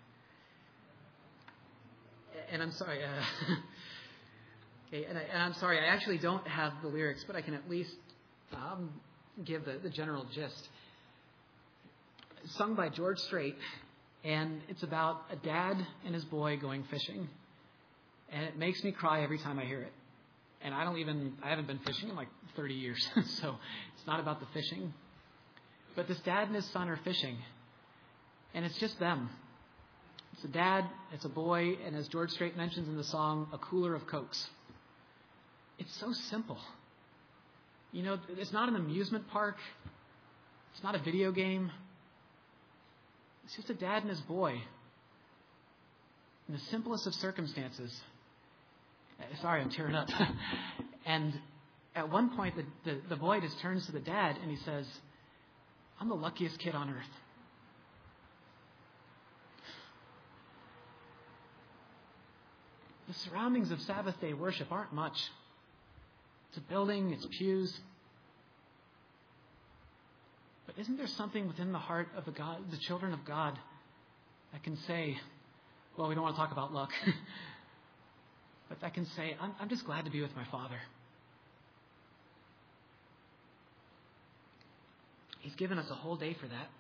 And I'm sorry. Uh, okay, and, I, and I'm sorry. I actually don't have the lyrics, but I can at least um, give the, the general gist. It's sung by George Strait, and it's about a dad and his boy going fishing. And it makes me cry every time I hear it. And I don't even, I haven't been fishing in like thirty years, so it's not about the fishing. But this dad and his son are fishing, and it's just them. It's a dad, it's a boy, and as George Strait mentions in the song, a cooler of Cokes. It's so simple. You know, it's not an amusement park. It's not a video game. It's just a dad and his boy in the simplest of circumstances. Sorry, I'm tearing up. And at one point, the, the, the boy just turns to the dad and he says, I'm the luckiest kid on earth. The surroundings of Sabbath day worship aren't much. It's a building, it's pews. But isn't there something within the heart of the, God, the children of God that can say, well, we don't want to talk about luck, but that can say, I'm, I'm just glad to be with my Father. He's given us a whole day for that.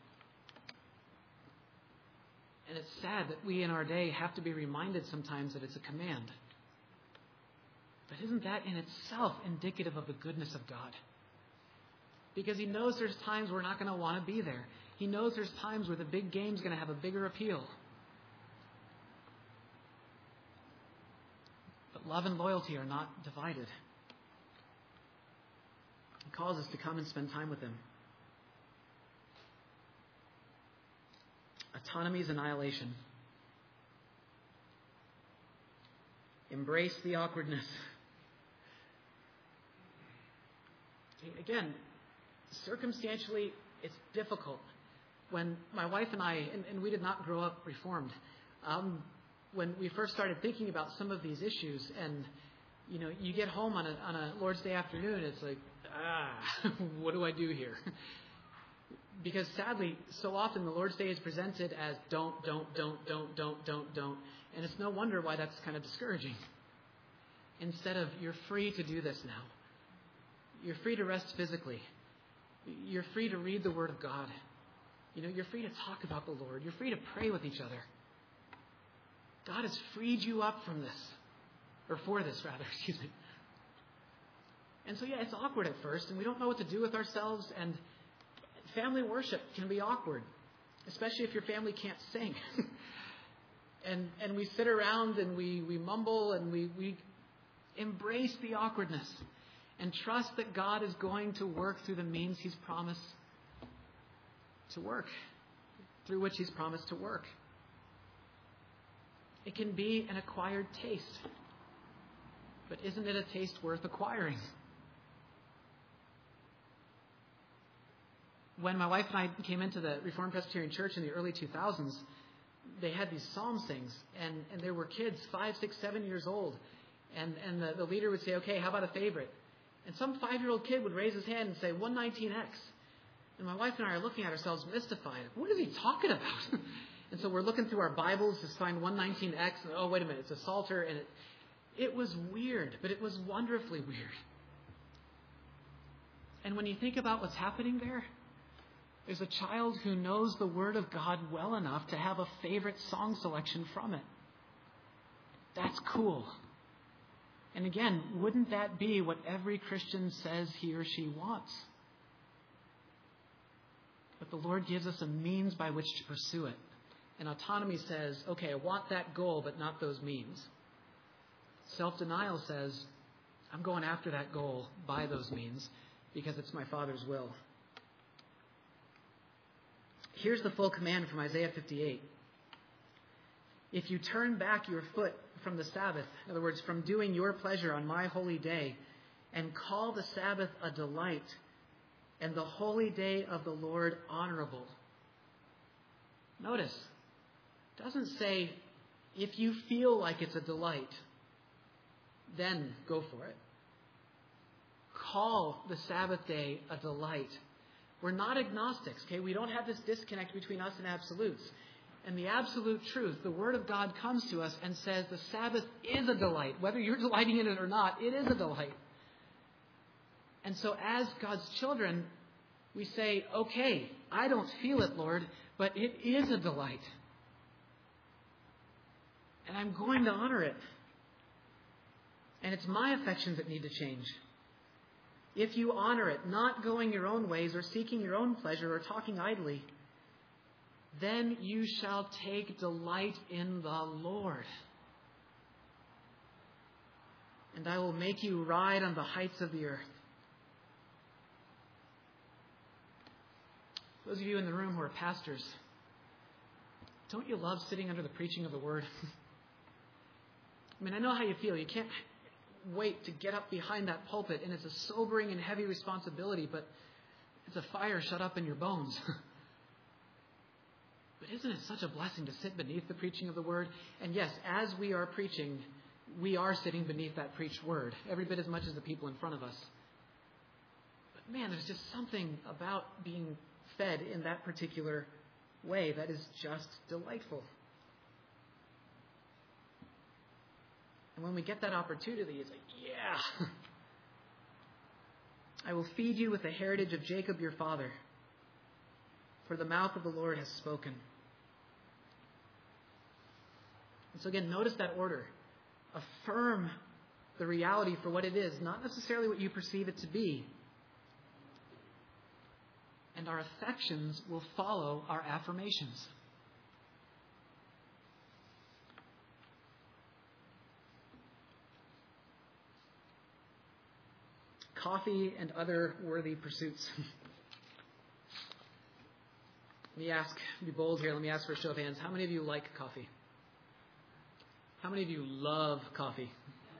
And it's sad that we in our day have to be reminded sometimes that it's a command. But isn't that in itself indicative of the goodness of God? Because he knows there's times we're not going to want to be there. He knows there's times where the big game's going to have a bigger appeal. But love and loyalty are not divided. He calls us to come and spend time with him. Autonomy is annihilation. Embrace the awkwardness. Again, circumstantially, it's difficult. When my wife and I, and, and we did not grow up Reformed, um, when we first started thinking about some of these issues, and you know, you get home on a, on a Lord's Day afternoon, it's like, ah, what do I do here? Because sadly, so often the Lord's Day is presented as don't, don't, don't, don't, don't, don't, don't. And it's no wonder why that's kind of discouraging. Instead of, you're free to do this now. You're free to rest physically. You're free to read the Word of God. You know, you're free to talk about the Lord. You're free to pray with each other. God has freed you up from this. Or for this, rather, excuse me. And so, yeah, it's awkward at first, and we don't know what to do with ourselves, and family worship can be awkward, especially if your family can't sing. and and we sit around and we, we mumble and we, we embrace the awkwardness and trust that God is going to work through the means He's promised to work, through which He's promised to work. It can be an acquired taste, but isn't it a taste worth acquiring? When my wife and I came into the Reformed Presbyterian Church in the early two thousands, they had these psalm sings, and, and there were kids, five, six, seven years old, and, and the, the leader would say, okay, how about a favorite? And some five-year-old kid would raise his hand and say, one nineteen X. And my wife and I are looking at ourselves mystified. What is he talking about? And so we're looking through our Bibles to find one nineteen X, and oh, wait a minute, it's a Psalter, and it, it was weird, but it was wonderfully weird. And when you think about what's happening there, there's a child who knows the Word of God well enough to have a favorite song selection from it. That's cool. And again, wouldn't that be what every Christian says he or she wants? But the Lord gives us a means by which to pursue it. And autonomy says, okay, I want that goal, but not those means. Self-denial says, I'm going after that goal by those means because it's my Father's will. Here's the full command from Isaiah fifty-eight. If you turn back your foot from the Sabbath, in other words, from doing your pleasure on my holy day, and call the Sabbath a delight, and the holy day of the Lord honorable. Notice, it doesn't say, if you feel like it's a delight, then go for it. Call the Sabbath day a delight. We're not agnostics, okay? We don't have this disconnect between us and absolutes. And the absolute truth, the Word of God comes to us and says the Sabbath is a delight. Whether you're delighting in it or not, it is a delight. And so as God's children, we say, okay, I don't feel it, Lord, but it is a delight. And I'm going to honor it. And it's my affections that need to change. If you honor it, not going your own ways or seeking your own pleasure or talking idly, then you shall take delight in the Lord. And I will make you ride on the heights of the earth. Those of you in the room who are pastors, don't you love sitting under the preaching of the Word? I mean, I know how you feel. You can't wait to get up behind that pulpit, and it's a sobering and heavy responsibility, but it's a fire shut up in your bones. But isn't it such a blessing to sit beneath the preaching of the Word? And yes, as we are preaching, we are sitting beneath that preached Word, every bit as much as the people in front of us. But man, there's just something about being fed in that particular way that is just delightful. And when we get that opportunity, it's like, yeah. I will feed you with the heritage of Jacob your father, for the mouth of the Lord has spoken. And so again, notice that order. Affirm the reality for what it is, not necessarily what you perceive it to be. And our affections will follow our affirmations. Coffee and other worthy pursuits. Let me ask, be bold here, let me ask for a show of hands. How many of you like coffee? How many of you love coffee?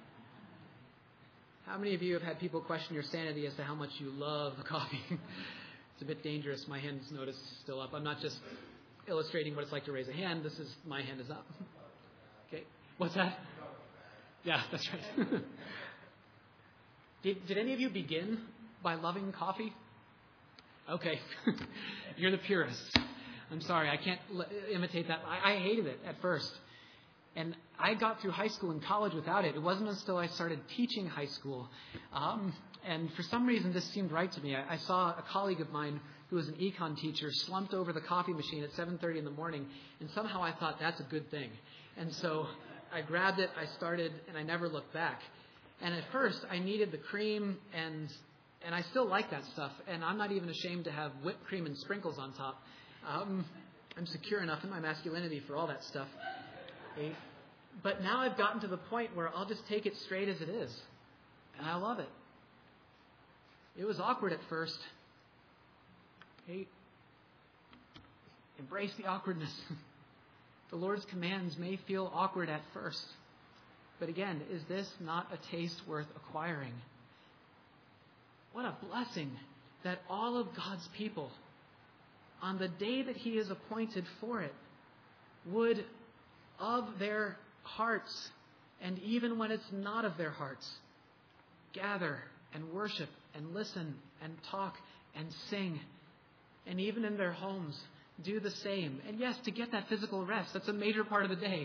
How many of you have had people question your sanity as to how much you love coffee? It's a bit dangerous. My hand's noticed still up. I'm not just illustrating what it's like to raise a hand. This is, my hand is up. Okay. What's that? Yeah, that's right. Did, did any of you begin by loving coffee? Okay. You're the purist. I'm sorry, I can't l- imitate that. I, I hated it at first. And I got through high school and college without it. It wasn't until I started teaching high school. Um, and for some reason, this seemed right to me. I, I saw a colleague of mine who was an econ teacher slumped over the coffee machine at seven thirty in the morning. And somehow I thought, that's a good thing. And so I grabbed it, I started, and I never looked back. And at first, I needed the cream, and and I still like that stuff. And I'm not even ashamed to have whipped cream and sprinkles on top. Um, I'm secure enough in my masculinity for all that stuff. Okay. But now I've gotten to the point where I'll just take it straight as it is. And I love it. It was awkward at first. Okay. Embrace the awkwardness. The Lord's commands may feel awkward at first. But again, is this not a taste worth acquiring? What a blessing that all of God's people, on the day that He is appointed for it, would, of their hearts, and even when it's not of their hearts, gather and worship and listen and talk and sing, and even in their homes, do the same. And yes, to get that physical rest, that's a major part of the day.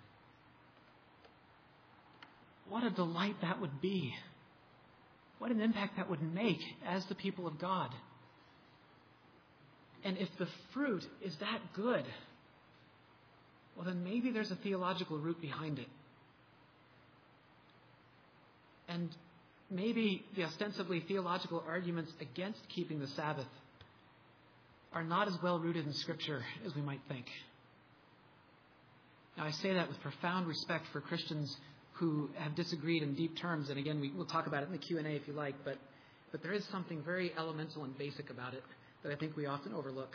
What a delight that would be. What an impact that would make as the people of God. And if the fruit is that good, well, then maybe there's a theological root behind it. And maybe the ostensibly theological arguments against keeping the Sabbath are not as well rooted in Scripture as we might think. Now, I say that with profound respect for Christians who have disagreed in deep terms, and again, we, we'll talk about it in the Q and A if you like, but, but there is something very elemental and basic about it that I think we often overlook.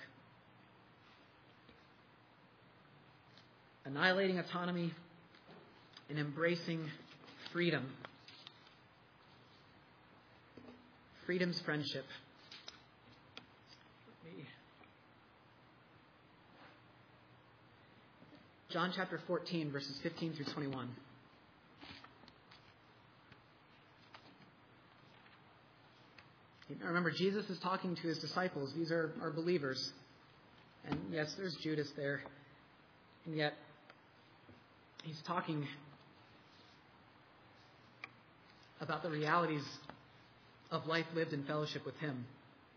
Annihilating autonomy and embracing freedom. Freedom's friendship. John chapter fourteen, verses fifteen through twenty-one. Now remember, Jesus is talking to His disciples. These are, are believers. And yes, there's Judas there. And yet, He's talking about the realities of life lived in fellowship with Him.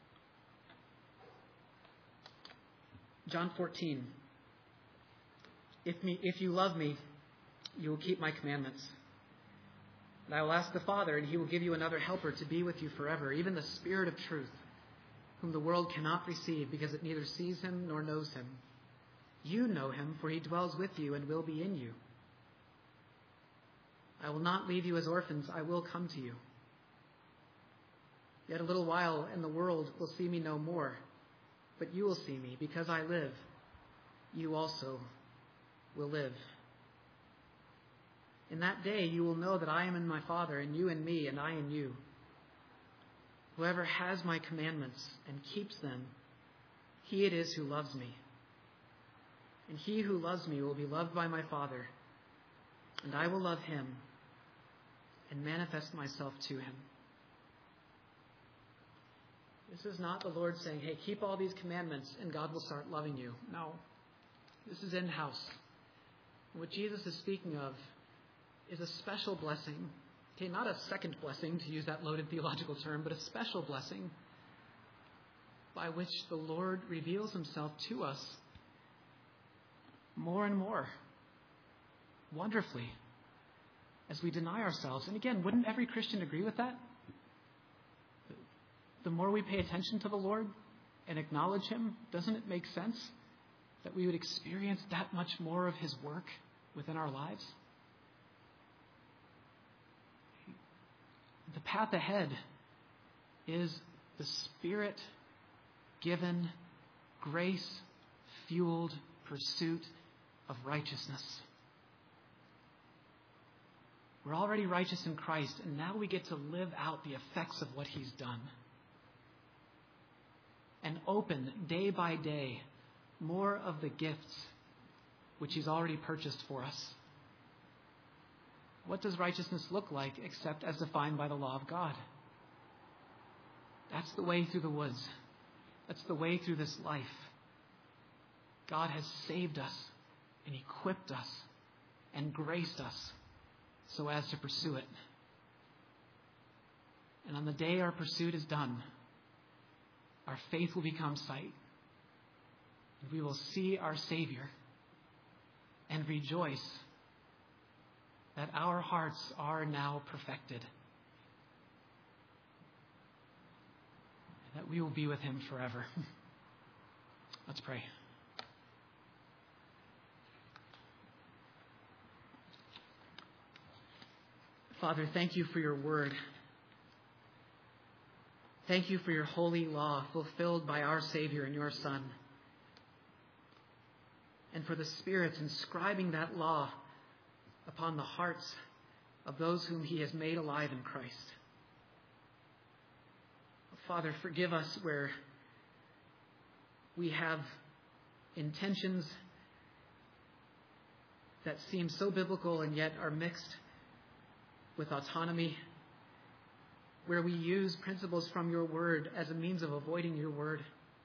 John fourteen. If, me, if you love me, you will keep my commandments. And I will ask the Father, and He will give you another helper to be with you forever, even the Spirit of truth, whom the world cannot receive because it neither sees Him nor knows Him. You know Him, for He dwells with you and will be in you. I will not leave you as orphans. I will come to you. Yet a little while, and the world will see me no more. But you will see me, because I live. You also will live. In that day you will know that I am in my Father, and you in me, and I in you. Whoever has my commandments and keeps them, he it is who loves me. And he who loves me will be loved by my Father, and I will love him and manifest myself to him. This is not the Lord saying, hey, keep all these commandments and God will start loving you. No. This is in-house. What Jesus is speaking of is a special blessing. Okay, not a second blessing, to use that loaded theological term, but a special blessing by which the Lord reveals himself to us more and more, wonderfully, as we deny ourselves. And again, wouldn't every Christian agree with that? The more we pay attention to the Lord and acknowledge him, doesn't it make sense that we would experience that much more of his work within our lives? The path ahead is the Spirit-given, grace-fueled pursuit of righteousness. We're already righteous in Christ, and now we get to live out the effects of what he's done. And open, day by day, more of the gifts which he's already purchased for us. What does righteousness look like except as defined by the law of God? That's the way through the woods. That's the way through this life. God has saved us and equipped us and graced us so as to pursue it. And on the day our pursuit is done, our faith will become sight. And we will see our Savior and rejoice that our hearts are now perfected. And that we will be with him forever. Let's pray. Father, thank you for your word. Thank you for your holy law fulfilled by our Savior and your Son. And for the Spirit inscribing that law upon the hearts of those whom he has made alive in Christ. Father, forgive us where we have intentions that seem so biblical and yet are mixed with autonomy, where we use principles from your word as a means of avoiding your word.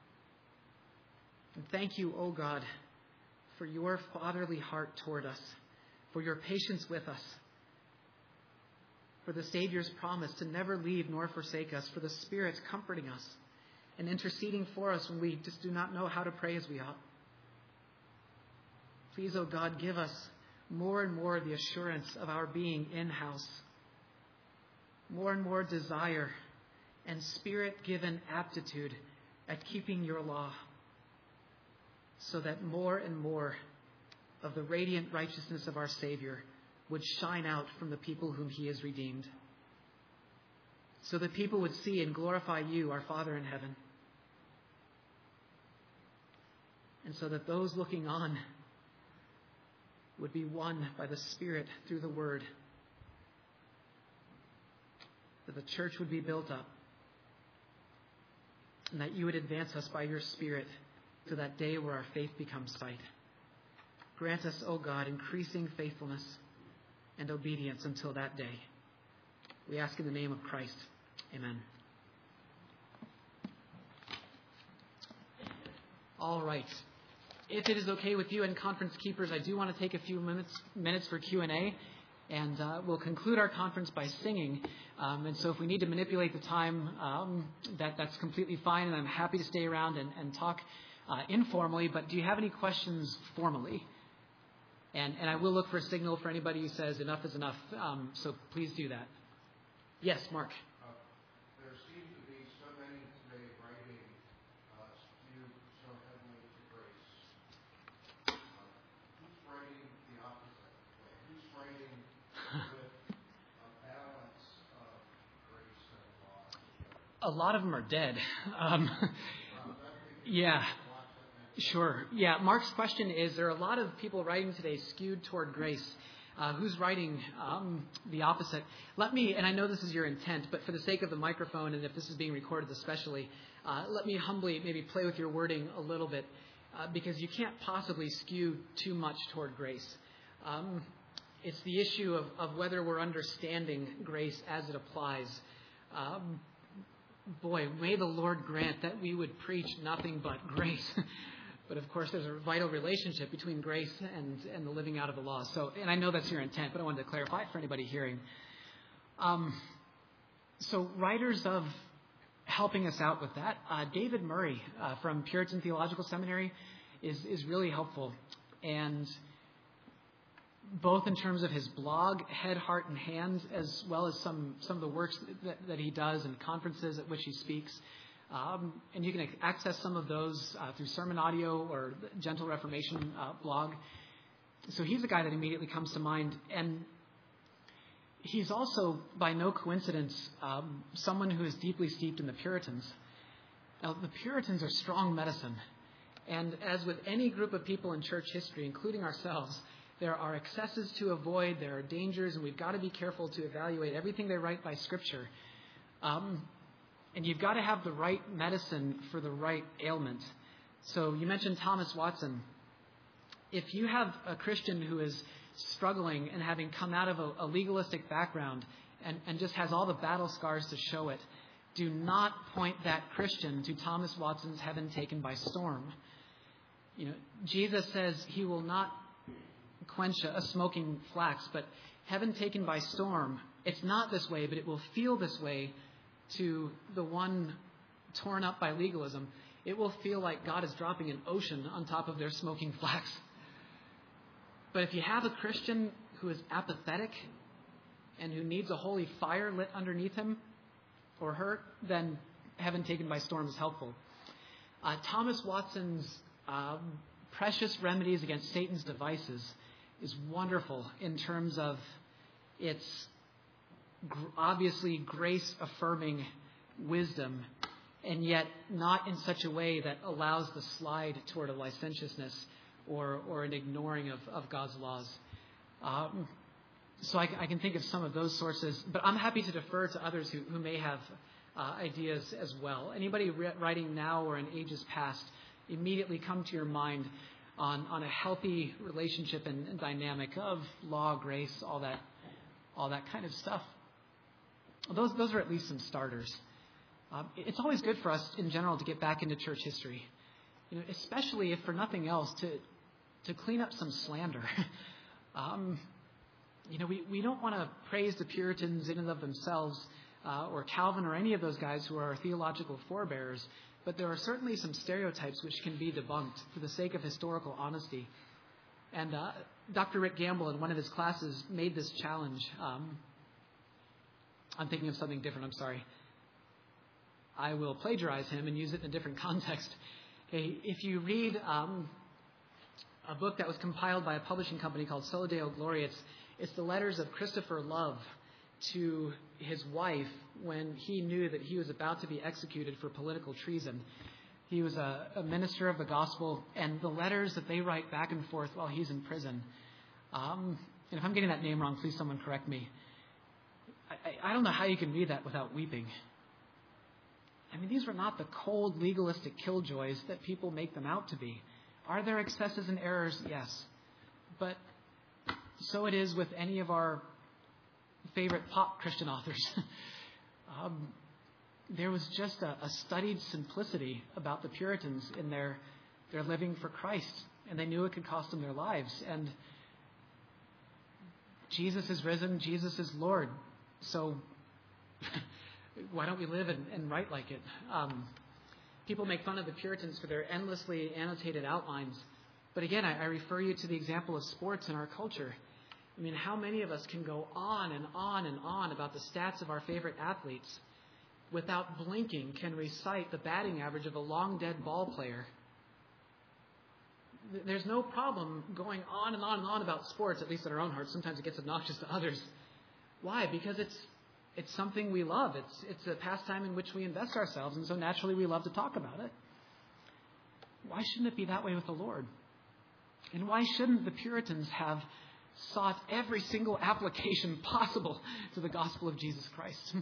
And thank you, O God, for your fatherly heart toward us, for your patience with us, for the Savior's promise to never leave nor forsake us, for the Spirit comforting us and interceding for us when we just do not know how to pray as we ought. Please, O God, give us more and more the assurance of our being in-house, more and more desire and Spirit-given aptitude at keeping your law, so that more and more of the radiant righteousness of our Savior would shine out from the people whom he has redeemed, so that people would see and glorify you, our Father in heaven, and so that those looking on would be won by the Spirit through the word, that the church would be built up, and that you would advance us by your Spirit to that day where our faith becomes sight. Grant us, O God, increasing faithfulness and obedience until that day. We ask in the name of Christ. Amen. All right. If it is okay with you and conference keepers, I do want to take a few minutes minutes for Q and A, and uh, we'll conclude our conference by singing. Um, and so if we need to manipulate the time, um, that that's completely fine, and I'm happy to stay around and, and talk uh, informally. But do you have any questions formally? And, and I will look for a signal for anybody who says enough is enough. Um, so please do that. Yes, Mark. Uh, there seem to be so many today writing uh, skewed so heavily to grace. Uh, who's writing the opposite way? Who's writing with a balance of grace and law? A lot of them are dead. Um, yeah. Sure. Yeah. Mark's question is, there are a lot of people writing today skewed toward grace. Uh, who's writing um, the opposite? Let me, and I know this is your intent, but for the sake of the microphone, and if this is being recorded especially, uh, let me humbly maybe play with your wording a little bit, uh, because you can't possibly skew too much toward grace. Um, it's the issue of, of whether we're understanding grace as it applies. Um, boy, may the Lord grant that we would preach nothing but grace. But of course, there's a vital relationship between grace and, and the living out of the law. So, and I know that's your intent, but I wanted to clarify it for anybody hearing. Um, so writers of helping us out with that, uh, David Murray uh, from Puritan Theological Seminary is, is really helpful. And both in terms of his blog, Head, Heart, and Hand, as well as some, some of the works that, that he does and conferences at which he speaks. Um, and you can access some of those uh, through Sermon Audio or the Gentle Reformation uh, blog. So he's a guy that immediately comes to mind. And he's also, by no coincidence, um, someone who is deeply steeped in the Puritans. Now, the Puritans are strong medicine. And as with any group of people in church history, including ourselves, there are excesses to avoid, there are dangers, and we've got to be careful to evaluate everything they write by Scripture. Um, And you've got to have the right medicine for the right ailment. So you mentioned Thomas Watson. If you have a Christian who is struggling and having come out of a, a legalistic background and, and just has all the battle scars to show it, do not point that Christian to Thomas Watson's heaven taken by storm. You know, Jesus says he will not quench a smoking flax, but heaven taken by storm, it's not this way, but it will feel this way to the one torn up by legalism. It will feel like God is dropping an ocean on top of their smoking flax. But if you have a Christian who is apathetic and who needs a holy fire lit underneath him or her, then heaven taken by storm is helpful. Uh, Thomas Watson's uh, Precious Remedies Against Satan's Devices is wonderful in terms of its gr- obviously grace-affirming wisdom, and yet not in such a way that allows the slide toward a licentiousness or, or an ignoring of, of God's laws. Um, so I, I can think of some of those sources, but I'm happy to defer to others who, who may have uh, ideas as well. Anybody re- writing now or in ages past, immediately come to your mind on, on a healthy relationship and, and dynamic of law, grace, all that, all that kind of stuff. Those, those are at least some starters. Um, it's always good for us in general to get back into church history, you know, especially if for nothing else to to clean up some slander. um, you know, we, we don't want to praise the Puritans in and of themselves, uh, or Calvin or any of those guys who are our theological forebearers, but there are certainly some stereotypes which can be debunked for the sake of historical honesty. And uh, Doctor Rick Gamble in one of his classes made this challenge. Um, I'm thinking of something different, I'm sorry. I will plagiarize him and use it in a different context. Okay, if you read um, a book that was compiled by a publishing company called Sola Deo Gloria, it's, it's the letters of Christopher Love to his wife when he knew that he was about to be executed for political treason. He was a, a minister of the gospel, and the letters that they write back and forth while he's in prison. Um, and if I'm getting that name wrong, please someone correct me. I, I don't know how you can read that without weeping. I mean, these were not the cold, legalistic killjoys that people make them out to be. Are there excesses and errors? Yes. But so it is with any of our favorite pop Christian authors. um, there was just a, a studied simplicity about the Puritans in their, their living for Christ. And they knew it could cost them their lives. And Jesus is risen. Jesus is Lord. So why don't we live and, and write like it? Um, people make fun of the Puritans for their endlessly annotated outlines. But again, I, I refer you to the example of sports in our culture. I mean, how many of us can go on and on and on about the stats of our favorite athletes without blinking can recite the batting average of a long dead ball player? There's no problem going on and on and on about sports, at least in our own hearts. Sometimes it gets obnoxious to others. Why? Because it's It's something we love. It's it's a pastime in which we invest ourselves, and so naturally we love to talk about it. Why shouldn't it be that way with the Lord? And why shouldn't the Puritans have sought every single application possible to the gospel of Jesus Christ?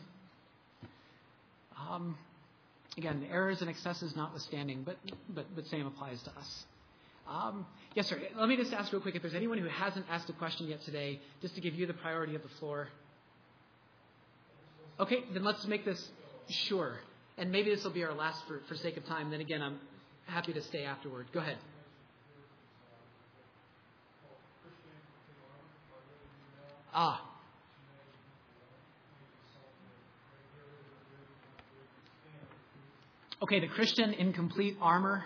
um, again, errors and excesses notwithstanding, but but but same applies to us. Um, yes, sir. Let me just ask real quick if there's anyone who hasn't asked a question yet today, just to give you the priority of the floor. Okay, then let's make this sure. And maybe this will be our last for, for sake of time. Then again, I'm happy to stay afterward. Go ahead. Ah. Okay, the Christian in complete armor.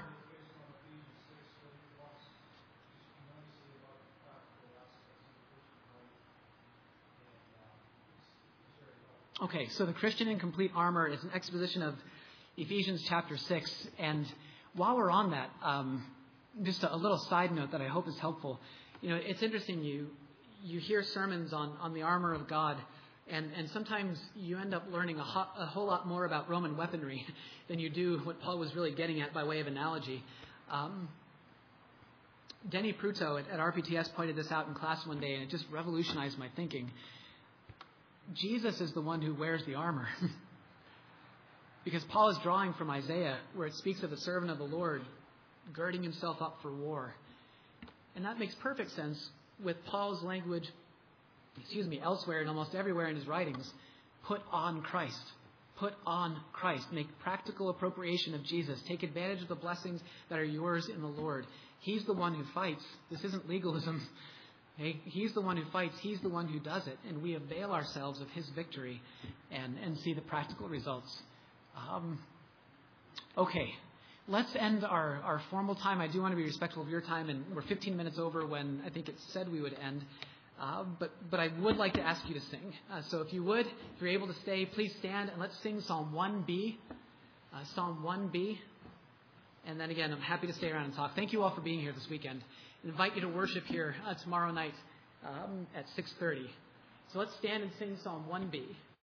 Okay, so the Christian in complete armor is an exposition of Ephesians chapter six. And while we're on that, um, just a, a little side note that I hope is helpful. You know, it's interesting, you you hear sermons on, on the armor of God, and, and sometimes you end up learning a, ho- a whole lot more about Roman weaponry than you do what Paul was really getting at by way of analogy. Um, Denny Pruto at, at R P T S pointed this out in class one day, and it just revolutionized my thinking. Jesus is the one who wears the armor. Because Paul is drawing from Isaiah, where it speaks of the servant of the Lord girding himself up for war. And that makes perfect sense with Paul's language, excuse me, elsewhere and almost everywhere in his writings. Put on Christ. Put on Christ. Make practical appropriation of Jesus. Take advantage of the blessings that are yours in the Lord. He's the one who fights. This isn't legalism. Okay? He's the one who fights. He's the one who does it. And we avail ourselves of his victory and, and see the practical results. Um, okay. Let's end our, our formal time. I do want to be respectful of your time, and we're fifteen minutes over when I think it said we would end. Uh, but but I would like to ask you to sing. Uh, so if you would, if you're able to stay, please stand and let's sing Psalm one B. Uh, Psalm one B. And then again, I'm happy to stay around and talk. Thank you all for being here this weekend. I invite you to worship here uh, tomorrow night um, at six thirty. So let's stand and sing Psalm one B.